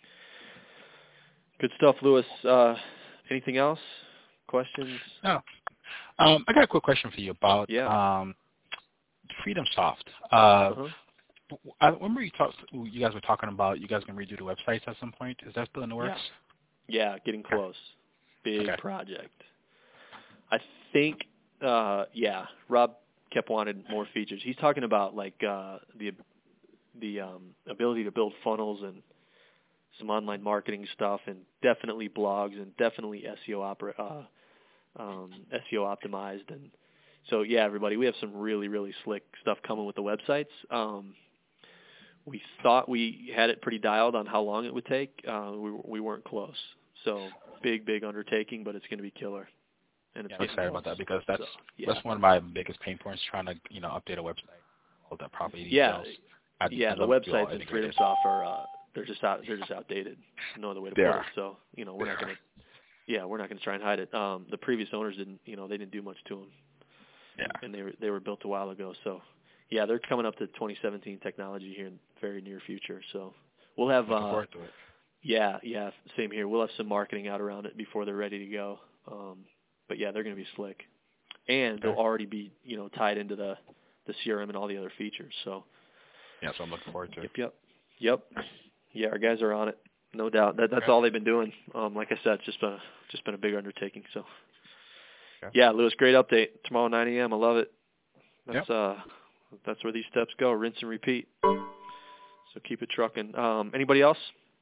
good stuff, Lewis. Uh, anything else? Questions? No. Um, I got a quick question for you about yeah. um, Freedom Soft. Uh, uh-huh. I remember you talked. You guys were talking about you guys can redo the websites at some point. Is that still in the works? Yeah, yeah getting close. Big okay. project. I think. Uh, yeah, Rob kept wanting more features. He's talking about like uh, the the um, ability to build funnels and some online marketing stuff, and definitely blogs, and definitely S E O opera, uh, um, S E O optimized. And so, yeah, everybody, we have some really, really slick stuff coming with the websites. Um, we thought we had it pretty dialed on how long it would take. Uh, we, we weren't close. So big, big undertaking, but it's going to be killer. And it's yeah, I'm excited about that because that's so, yeah. that's one of my biggest pain points, trying to, you know, update a website, all that property yeah, details. I'd, yeah, I'd the websites in FreedomSoft are uh, they're just out, they're just outdated. No other way to they put are. it. So you know we're they not are. going to yeah we're not going to try and hide it. Um, the previous owners didn't you know they didn't do much to them. Yeah. And they were they were built a while ago. So yeah, they're coming up to twenty seventeen technology here in the very near future. So we'll have Looking uh, forward to it. yeah yeah same here. We'll have some marketing out around it before they're ready to go. Um, but yeah, they're going to be slick, and they'll already be you know tied into the the C R M and all the other features. So yeah, so I'm looking forward to it. Yep, yep, yep. Yeah, our guys are on it, no doubt. That, that's okay. all they've been doing. Um, like I said, it's just been a, just been a big undertaking. So okay. yeah, Lewis, great update tomorrow nine a.m. I love it. That's yep. uh, that's where these steps go. Rinse and repeat. So keep it trucking. Um, anybody else?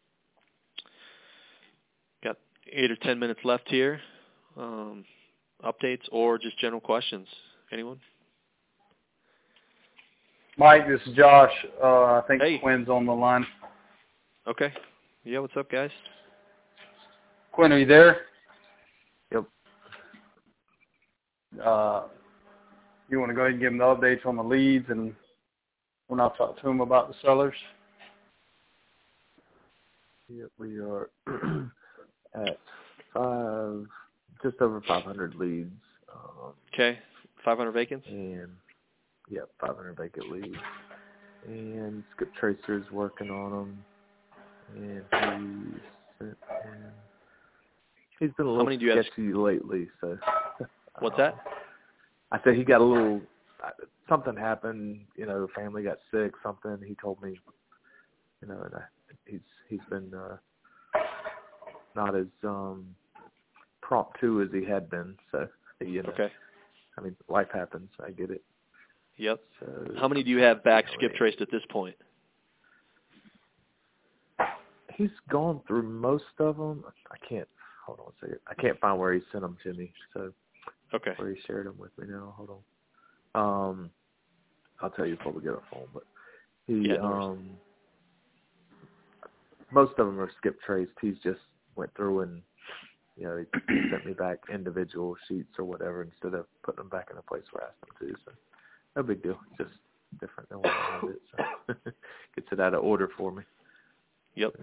Got eight or ten minutes left here. Um, updates or just general questions? Anyone? Mike, this is Josh. Uh, I think hey. Quinn's on the line. Okay. Yeah, what's up, guys? Quinn, are you there? Yep. Uh, you want to go ahead and give them the updates on the leads, and when I talk to them about the sellers? Yep, we are at five, just over five hundred leads. Um, okay, five hundred vacants? And, yeah, five hundred vacant leads. And Skip Tracer's working on them. And he's, sent in, he's been a little sketchy lately. So What's that? I said he got a little, something happened, you know, family got sick, something. He told me, you know, and I, he's he's been uh, not as um, prompt to as he had been. So, you know, okay. I mean, life happens. I get it. Yep. So, how many do you have back skip traced at this point? He's gone through most of them. I can't, hold on a second. I can't find where he sent them to me. So, okay. Where he shared them with me now. Hold on. Um, I'll tell you before we get a phone, but he, yeah, no um, most of them are skip traced. He's just went through and, you know, he sent me back individual sheets or whatever instead of putting them back in the place where I asked them to. So, no big deal. Just different than what I did. So, gets it out of order for me. Yep.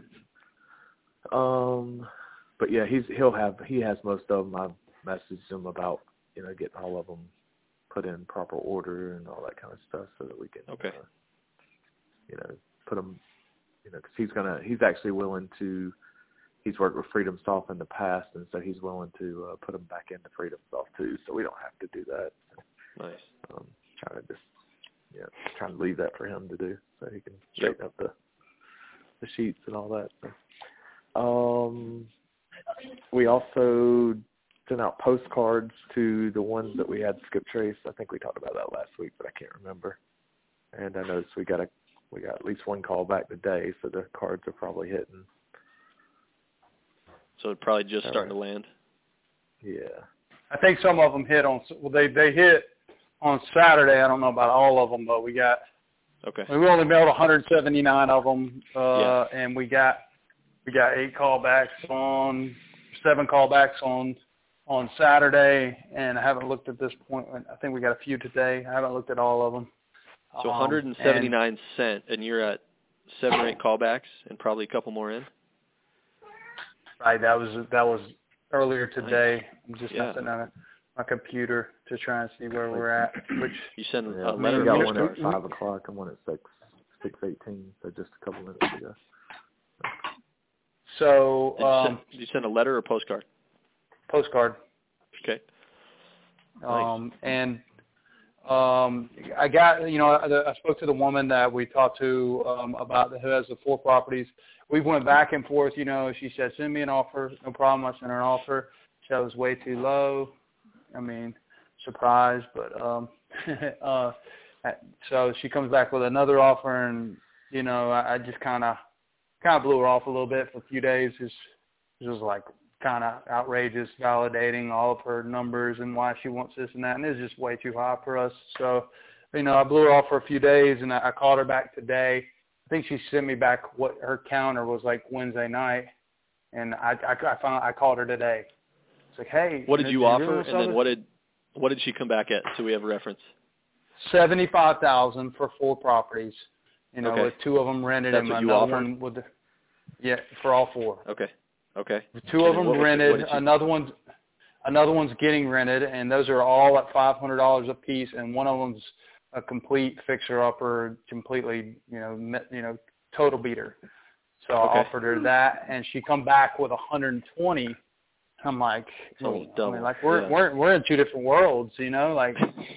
Um, but yeah, he's he'll have he has most of them. I've messaged him about you know getting all of them put in proper order and all that kind of stuff so that we can okay. Uh, you know put them you know, because he's gonna he's actually willing to. He's worked with Freedom Soft in the past, and so he's willing to uh, put them back into Freedom Soft too. So we don't have to do that. Nice. Um, trying to just yeah, trying to leave that for him to do, so he can straighten up the the sheets and all that. So, um, we also sent out postcards to the ones that we had skip trace. I think we talked about that last week, but I can't remember. And I noticed we got a we got at least one call back today, so the cards are probably hitting. So it's probably just starting to land. Yeah. I think some of them hit on. Well, they they hit on Saturday. I don't know about all of them, but we got. Okay. We only mailed one hundred seventy-nine of them, uh, yeah. and we got we got eight callbacks on seven callbacks on on Saturday, and I haven't looked at this point. I think we got a few today. I haven't looked at all of them. So one hundred seventy-nine um, cent, and you're at seven or eight callbacks, and probably a couple more in. Right, that was that was earlier today. Nice. I'm just yeah. not sitting on my computer to try and see where we're at. Which you send yeah, a letter. We got one at five o'clock and one at six six eighteen. So just a couple minutes ago. So did you, um, send, did you send a letter or a postcard? Postcard. Okay. Um, nice. And um, I got you know I, I spoke to the woman that we talked to um, about the, who has the four properties. We went back and forth, you know, she said, send me an offer, no problem, I sent her an offer. She said it was way too low. I mean, surprised, but, um, uh, so she comes back with another offer, and, you know, I, I just kind of, kind of blew her off a little bit for a few days. It was, it was like kind of outrageous, validating all of her numbers and why she wants this and that, and it was just way too high for us. So, you know, I blew her off for a few days, and I, I called her back today. I think she sent me back what her counter was like Wednesday night, and I I, I found I called her today. It's like, hey, what did you, you offer, really and then what did what did she come back at? So we have a reference. Seventy-five thousand for four properties. You know, okay. with two of them rented That's and what you another offered? one with the, yeah, for all four. Okay. Okay. Two and of them what rented. She, she... Another one's another one's getting rented, and those are all at five hundred dollars a piece, and one of them's a complete fixer-upper, completely, you know, me, you know, total beater. So okay. I offered her that, and she come back with one hundred twenty. I'm like, oh, I mean, like we're yeah. we're we're in two different worlds, you know, like,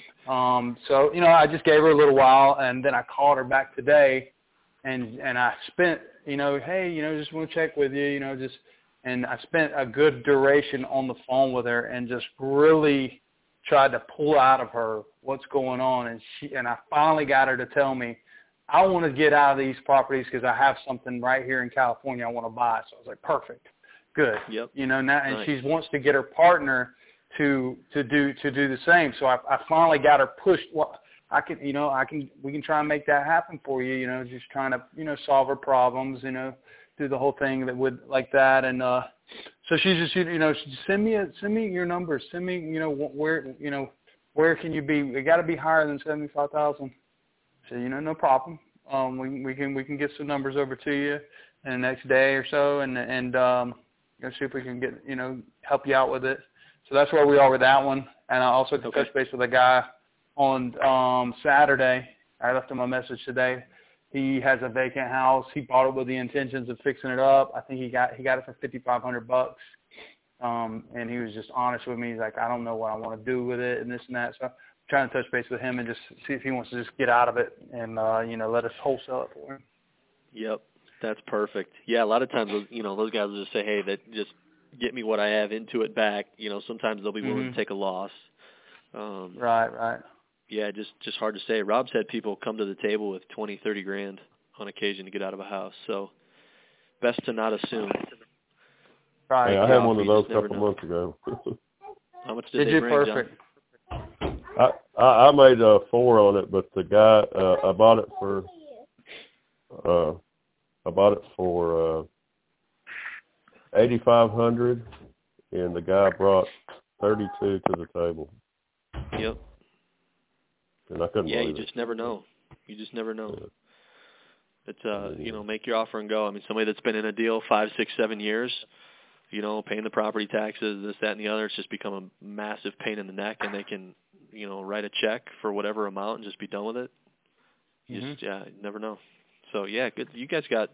um, so you know, I just gave her a little while, and then I called her back today, and and I spent, you know, hey, you know, just want to check with you, you know, just, and I spent a good duration on the phone with her, and just really tried to pull out of her what's going on, and she and I finally got her to tell me, I want to get out of these properties because I have something right here in California I want to buy. So I was like, perfect, good. Yep. You know, now, and nice. she wants to get her partner to to do to do the same. So I, I finally got her pushed. Well, I can, you know, I can we can try and make that happen for you. You know, just trying to, you know, solve her problems. You know, do the whole thing that would like that, and uh, so she just, you know, she just send me a, send me your numbers. Send me, you know, where, you know, where can you be? It got to be higher than seventy-five thousand. So, you know, no problem. Um, we we can we can get some numbers over to you in the next day or so, and and um, you know, see if we can get, you know, help you out with it. So that's where we are with that one. And I also okay. touched base with a guy on um, Saturday. I left him a message today. He has a vacant house. He bought it with the intentions of fixing it up. I think he got he got it for fifty-five hundred bucks. Um, and he was just honest with me. He's like, I don't know what I want to do with it and this and that. So I'm trying to touch base with him and just see if he wants to just get out of it and, uh, you know, let us wholesale it for him. Yep, that's perfect. Yeah, a lot of times, you know, those guys will just say, hey, that just get me what I have into it back. You know, sometimes they'll be willing mm-hmm. to take a loss. Um, right, right. Yeah, just just hard to say. Rob's had people come to the table with twenty, thirty grand on occasion to get out of a house. So best to not assume. Right. Hey, I yeah, had one of those a couple know. months ago. How much did, did they you bring, perfect? John? I, I I made uh, four on it, but the guy uh, I bought it for uh, I bought it for uh, eighty-five hundred, and the guy brought thirty-two to the table. Yep. And I couldn't yeah, you believe just it. never know. You just never know. Yeah. It's uh, you know, make your offer and go. I mean, somebody that's been in a deal five, six, seven years, you know, paying the property taxes, this, that, and the other, it's just become a massive pain in the neck, and they can, you know, write a check for whatever amount and just be done with it. You mm-hmm. just, yeah, you never know. So yeah, good. You guys got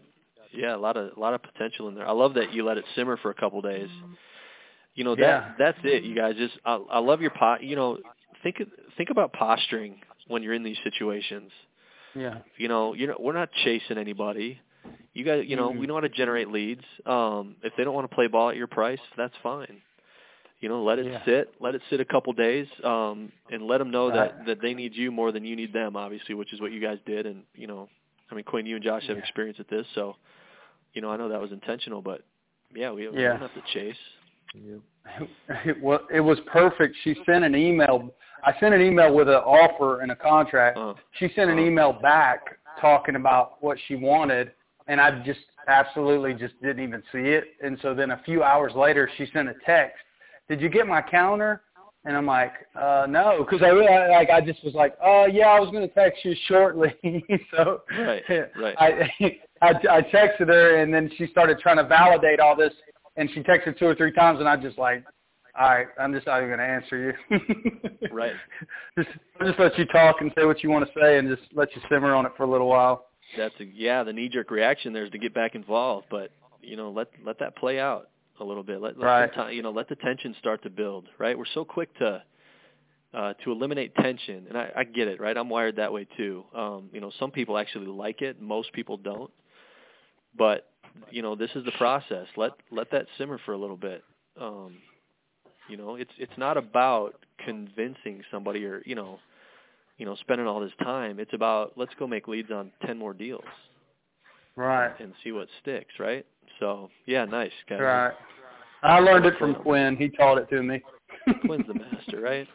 yeah, a lot of a lot of potential in there. I love that you let it simmer for a couple days. You know, that Yeah. that's it, you guys. Just I, I love your pot. You know, think think about posturing when you're in these situations. Yeah. You know, you know, we're not chasing anybody. You guys, you know, Mhm. we know how to generate leads. Um, if they don't want to play ball at your price, that's fine. You know, let it Yeah. sit. Let it sit a couple days, um, and let them know that Right. that they need you more than you need them, obviously, which is what you guys did. And you know, I mean, Quinn, you and Josh have Yeah. experience at this, so you know, I know that was intentional, but yeah, we, we Yeah. don't have to chase. It was, it was perfect. She sent an email. I sent an email with an offer and a contract. Uh, She sent an uh, email back talking about what she wanted, and I just absolutely just didn't even see it. And so then a few hours later, she sent a text. Did you get my calendar? And I'm like, uh, no, because I really, like, I just was like, oh, yeah, I was going to text you shortly. so right, right. I, I, I texted her, and then she started trying to validate all this, and she texted two or three times, and I just like, all right, I'm just not even going to answer you. Right. Just, just let you talk and say what you want to say, and just let you simmer on it for a little while. That's a, yeah, the knee-jerk reaction there is to get back involved, but you know, let let that play out a little bit. Let, let Right. the, you know, let the tension start to build. Right, we're so quick to uh, to eliminate tension, and I, I get it. Right, I'm wired that way too. Um, you know, some people actually like it, most people don't. But you know, this is the process. Let let that simmer for a little bit. Um, you know, it's it's not about convincing somebody or you know, you know, spending all this time. It's about let's go make leads on ten more deals. Right. And see what sticks, right? So, yeah, nice, guys. Right. I learned it from Quinn. He taught it to me. Quinn's the master, right?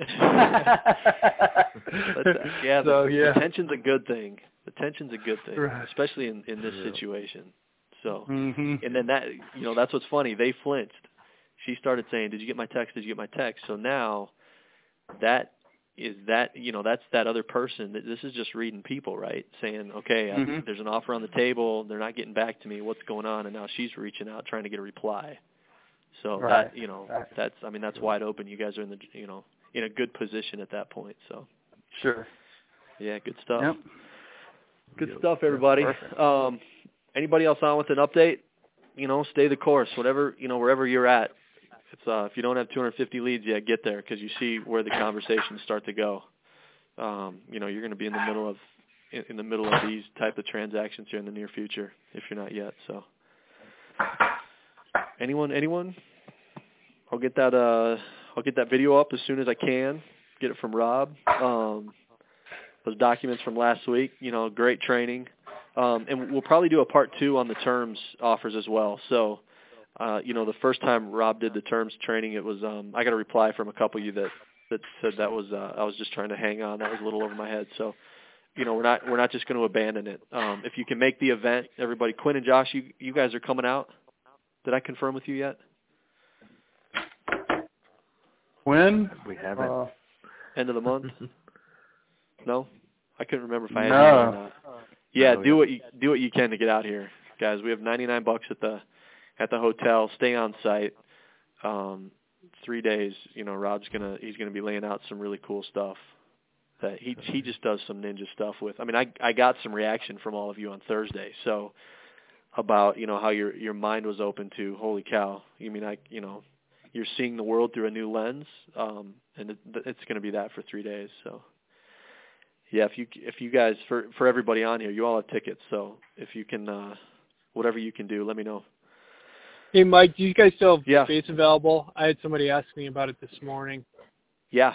but, uh, yeah, so, the, yeah, the tension's a good thing. The tension's a good thing, right. especially in, in this Yeah. situation. So, mm-hmm. and then that, you know, that's what's funny. They flinched. She started saying, "Did you get my text? Did you get my text?" So now, that is that, you know, that's that other person. This is just reading people, right? Saying, okay, Mm-hmm. I, there's an offer on the table. They're not getting back to me. What's going on? And now she's reaching out, trying to get a reply. So Right. that, you know, Right. that's, I mean, that's wide open. You guys are in the, you know, in a good position at that point. So, Sure. yeah, good stuff. Yep. Good Yep. stuff, everybody. Perfect. Um, anybody else on with an update? You know, stay the course. Whatever, you know, wherever you're at. It's, uh, if you don't have two hundred fifty leads yet, get there because you see where the conversations start to go. Um, you know, you're going to be in the middle of in, in the middle of these type of transactions here in the near future if you're not yet. So, anyone, anyone? I'll get that. Uh, I'll get that video up as soon as I can. Get it from Rob. Um, those documents from last week. You know, great training. Um, and we'll probably do a part two on the terms offers as well. So. Uh, you know, the first time Rob did the terms training, it was um, I got a reply from a couple of you that, that said that was uh, I was just trying to hang on. That was a little over my head. So, you know, we're not we're not just going to abandon it. Um, if you can make the event, everybody, Quinn and Josh, you you guys are coming out. Did I confirm with you yet? When? We haven't. Uh, End of the month? No, I couldn't remember if I had No. you or not. Yeah, No, do yeah. what you do what you can to get out here, guys. We have ninety-nine bucks at the at the hotel. Stay on site. Um, three days. You know, Rob's gonna he's gonna be laying out some really cool stuff that he he just does some ninja stuff with. I mean, I I got some reaction from all of you on Thursday, so about you know how your your mind was open to holy cow. You mean I you know you're seeing the world through a new lens, um, and it, it's going to be that for three days. So. Yeah, if you if you guys for for everybody on here, you all have tickets. So if you can, uh, whatever you can do, let me know. Hey, Mike, do you guys still have Yeah. space available? I had somebody ask me about it this morning. Yeah.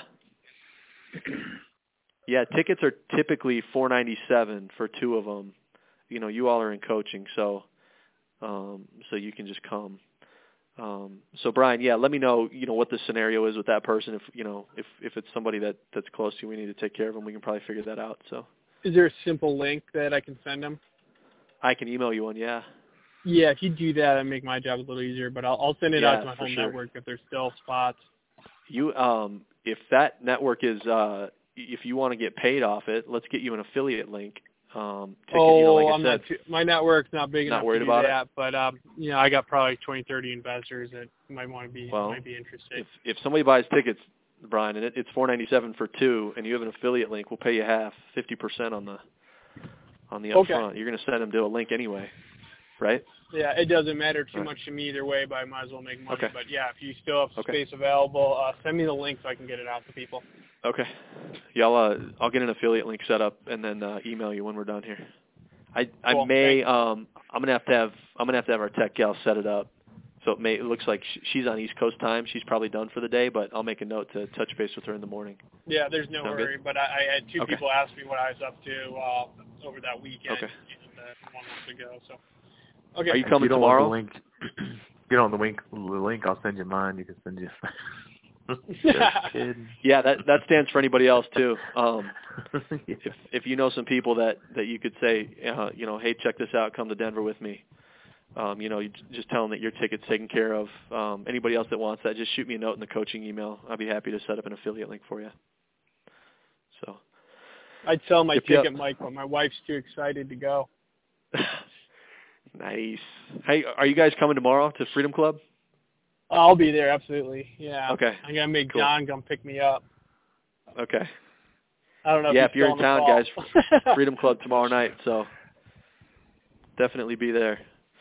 Yeah, tickets are typically four ninety-seven for two of them. You know, you all are in coaching, so um, so you can just come. Um, so Brian, yeah, let me know, you know, what the scenario is with that person. If you know, if if it's somebody that that's close to you, we need to take care of them. We can probably figure that out. So. Is there a simple link that I can send them? I can email you one. Yeah. Yeah, if you do that, it'd make my job a little easier. But I'll I'll send it Yeah, out to my for home sure. network if there's still spots. You, um, if that network is, uh, if you want to get paid off it, let's get you an affiliate link. Um, ticket, oh, you know, like I I'm said, not too, my network's not big not enough worried to do about it? that. But um, you know, I got probably twenty, thirty investors that might want to be Well, might be interested. if if somebody buys tickets, Brian, and it, it's four ninety-seven for two, and you have an affiliate link, we'll pay you half, fifty percent on the on the Okay. upfront. You're going to send them to a link anyway. right? Yeah, it doesn't matter too Right. much to me either way, but I might as well make money. Okay. But yeah, if you still have Okay. space available, uh, send me the link so I can get it out to people. Okay. Yeah, I'll, uh, I'll get an affiliate link set up and then uh, email you when we're done here. I I Cool. may um I'm gonna have to have I'm gonna have to have our tech gal set it up. So it may it looks like sh- she's on East Coast time. She's probably done for the day, but I'll make a note to touch base with her in the morning. Yeah, there's no Sound hurry. good? But I, I had two Okay. people ask me what I was up to uh, over that weekend Okay. and uh, one month ago. So okay. Are you If coming you don't tomorrow? Want the link, if you don't want the link, the link, I'll send you mine. You can send you. Just kidding. Yeah, that that stands for anybody else too. Um, Yeah. if if you know some people that that you could say, uh, you know, hey, check this out, come to Denver with me. Um, you know, you j- just tell them that your ticket's taken care of. Um, anybody else that wants that, just shoot me a note in the coaching email. I'll be happy to set up an affiliate link for you. So. I'd sell my Yep, yep. ticket, Mike, but my wife's too excited to go. Nice. Hey, are you guys coming tomorrow to Freedom Club? I'll be there, absolutely. Yeah. Okay. I'm gonna make Cool. John come pick me up. Okay. I don't know. Yeah, if, if you're he's in still on town, the guys, call. Freedom Club tomorrow night, so definitely be there.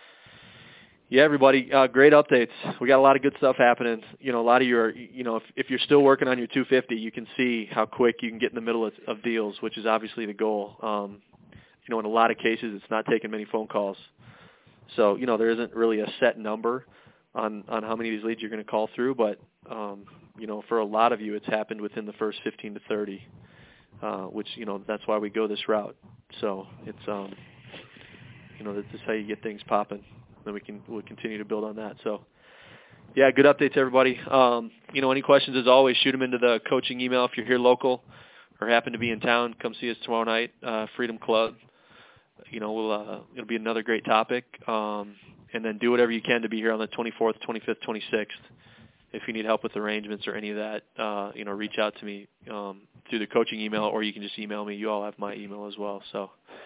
Yeah, everybody, uh, great updates. We got a lot of good stuff happening. You know, a lot of you are, you know, if, if you're still working on your two fifty, you can see how quick you can get in the middle of, of deals, which is obviously the goal. Um, you know, in a lot of cases, it's not taking many phone calls. So, you know, there isn't really a set number on, on how many of these leads you're going to call through, but, um, you know, for a lot of you, it's happened within the first fifteen to thirty, uh, which, you know, that's why we go this route. So it's, um, you know, this is how you get things popping. Then we can we'll continue to build on that. So, yeah, good updates, everybody. Um, you know, any questions, as always, shoot them into the coaching email if you're here local or happen to be in town. Come see us tomorrow night, uh, Freedom Club. You know, we'll uh, it'll be another great topic. Um, and then do whatever you can to be here on the twenty-fourth, twenty-fifth, twenty-sixth. If you need help with arrangements or any of that, uh, you know, reach out to me um, through the coaching email, or you can just email me. You all have my email as well. So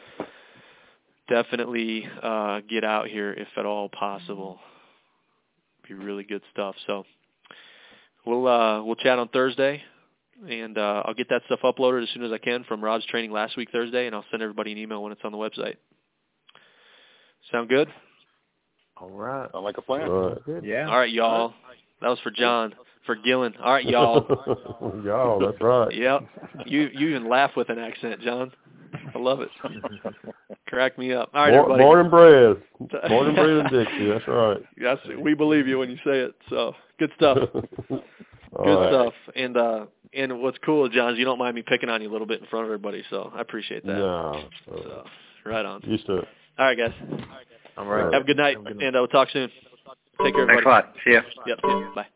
definitely uh, get out here if at all possible. Be really good stuff. So we'll uh, we'll chat on Thursday, and uh, I'll get that stuff uploaded as soon as I can from Rod's training last week Thursday, and I'll send everybody an email when it's on the website. Sound good? All right. Sound like a plan. All right. Good. Yeah. All right, y'all. That was for John, for Gillen. All right, y'all. Y'all, that's right. Yep. You you even laugh with an accent, John. I love it. Crack me up. All right, Born, everybody. born and bred. Born and bred in Dixie, that's right. Yes, we believe you when you say it. So good stuff. Good right. stuff. And uh, and what's cool, John, is you don't mind me picking on you a little bit in front of everybody. So I appreciate that. No. So right on. Used to it. All right, guys. All right. Have a good night, Have a good night. and uh, we'll talk soon. Take care, Thanks everybody. a lot. See ya. Yep. See ya. Bye.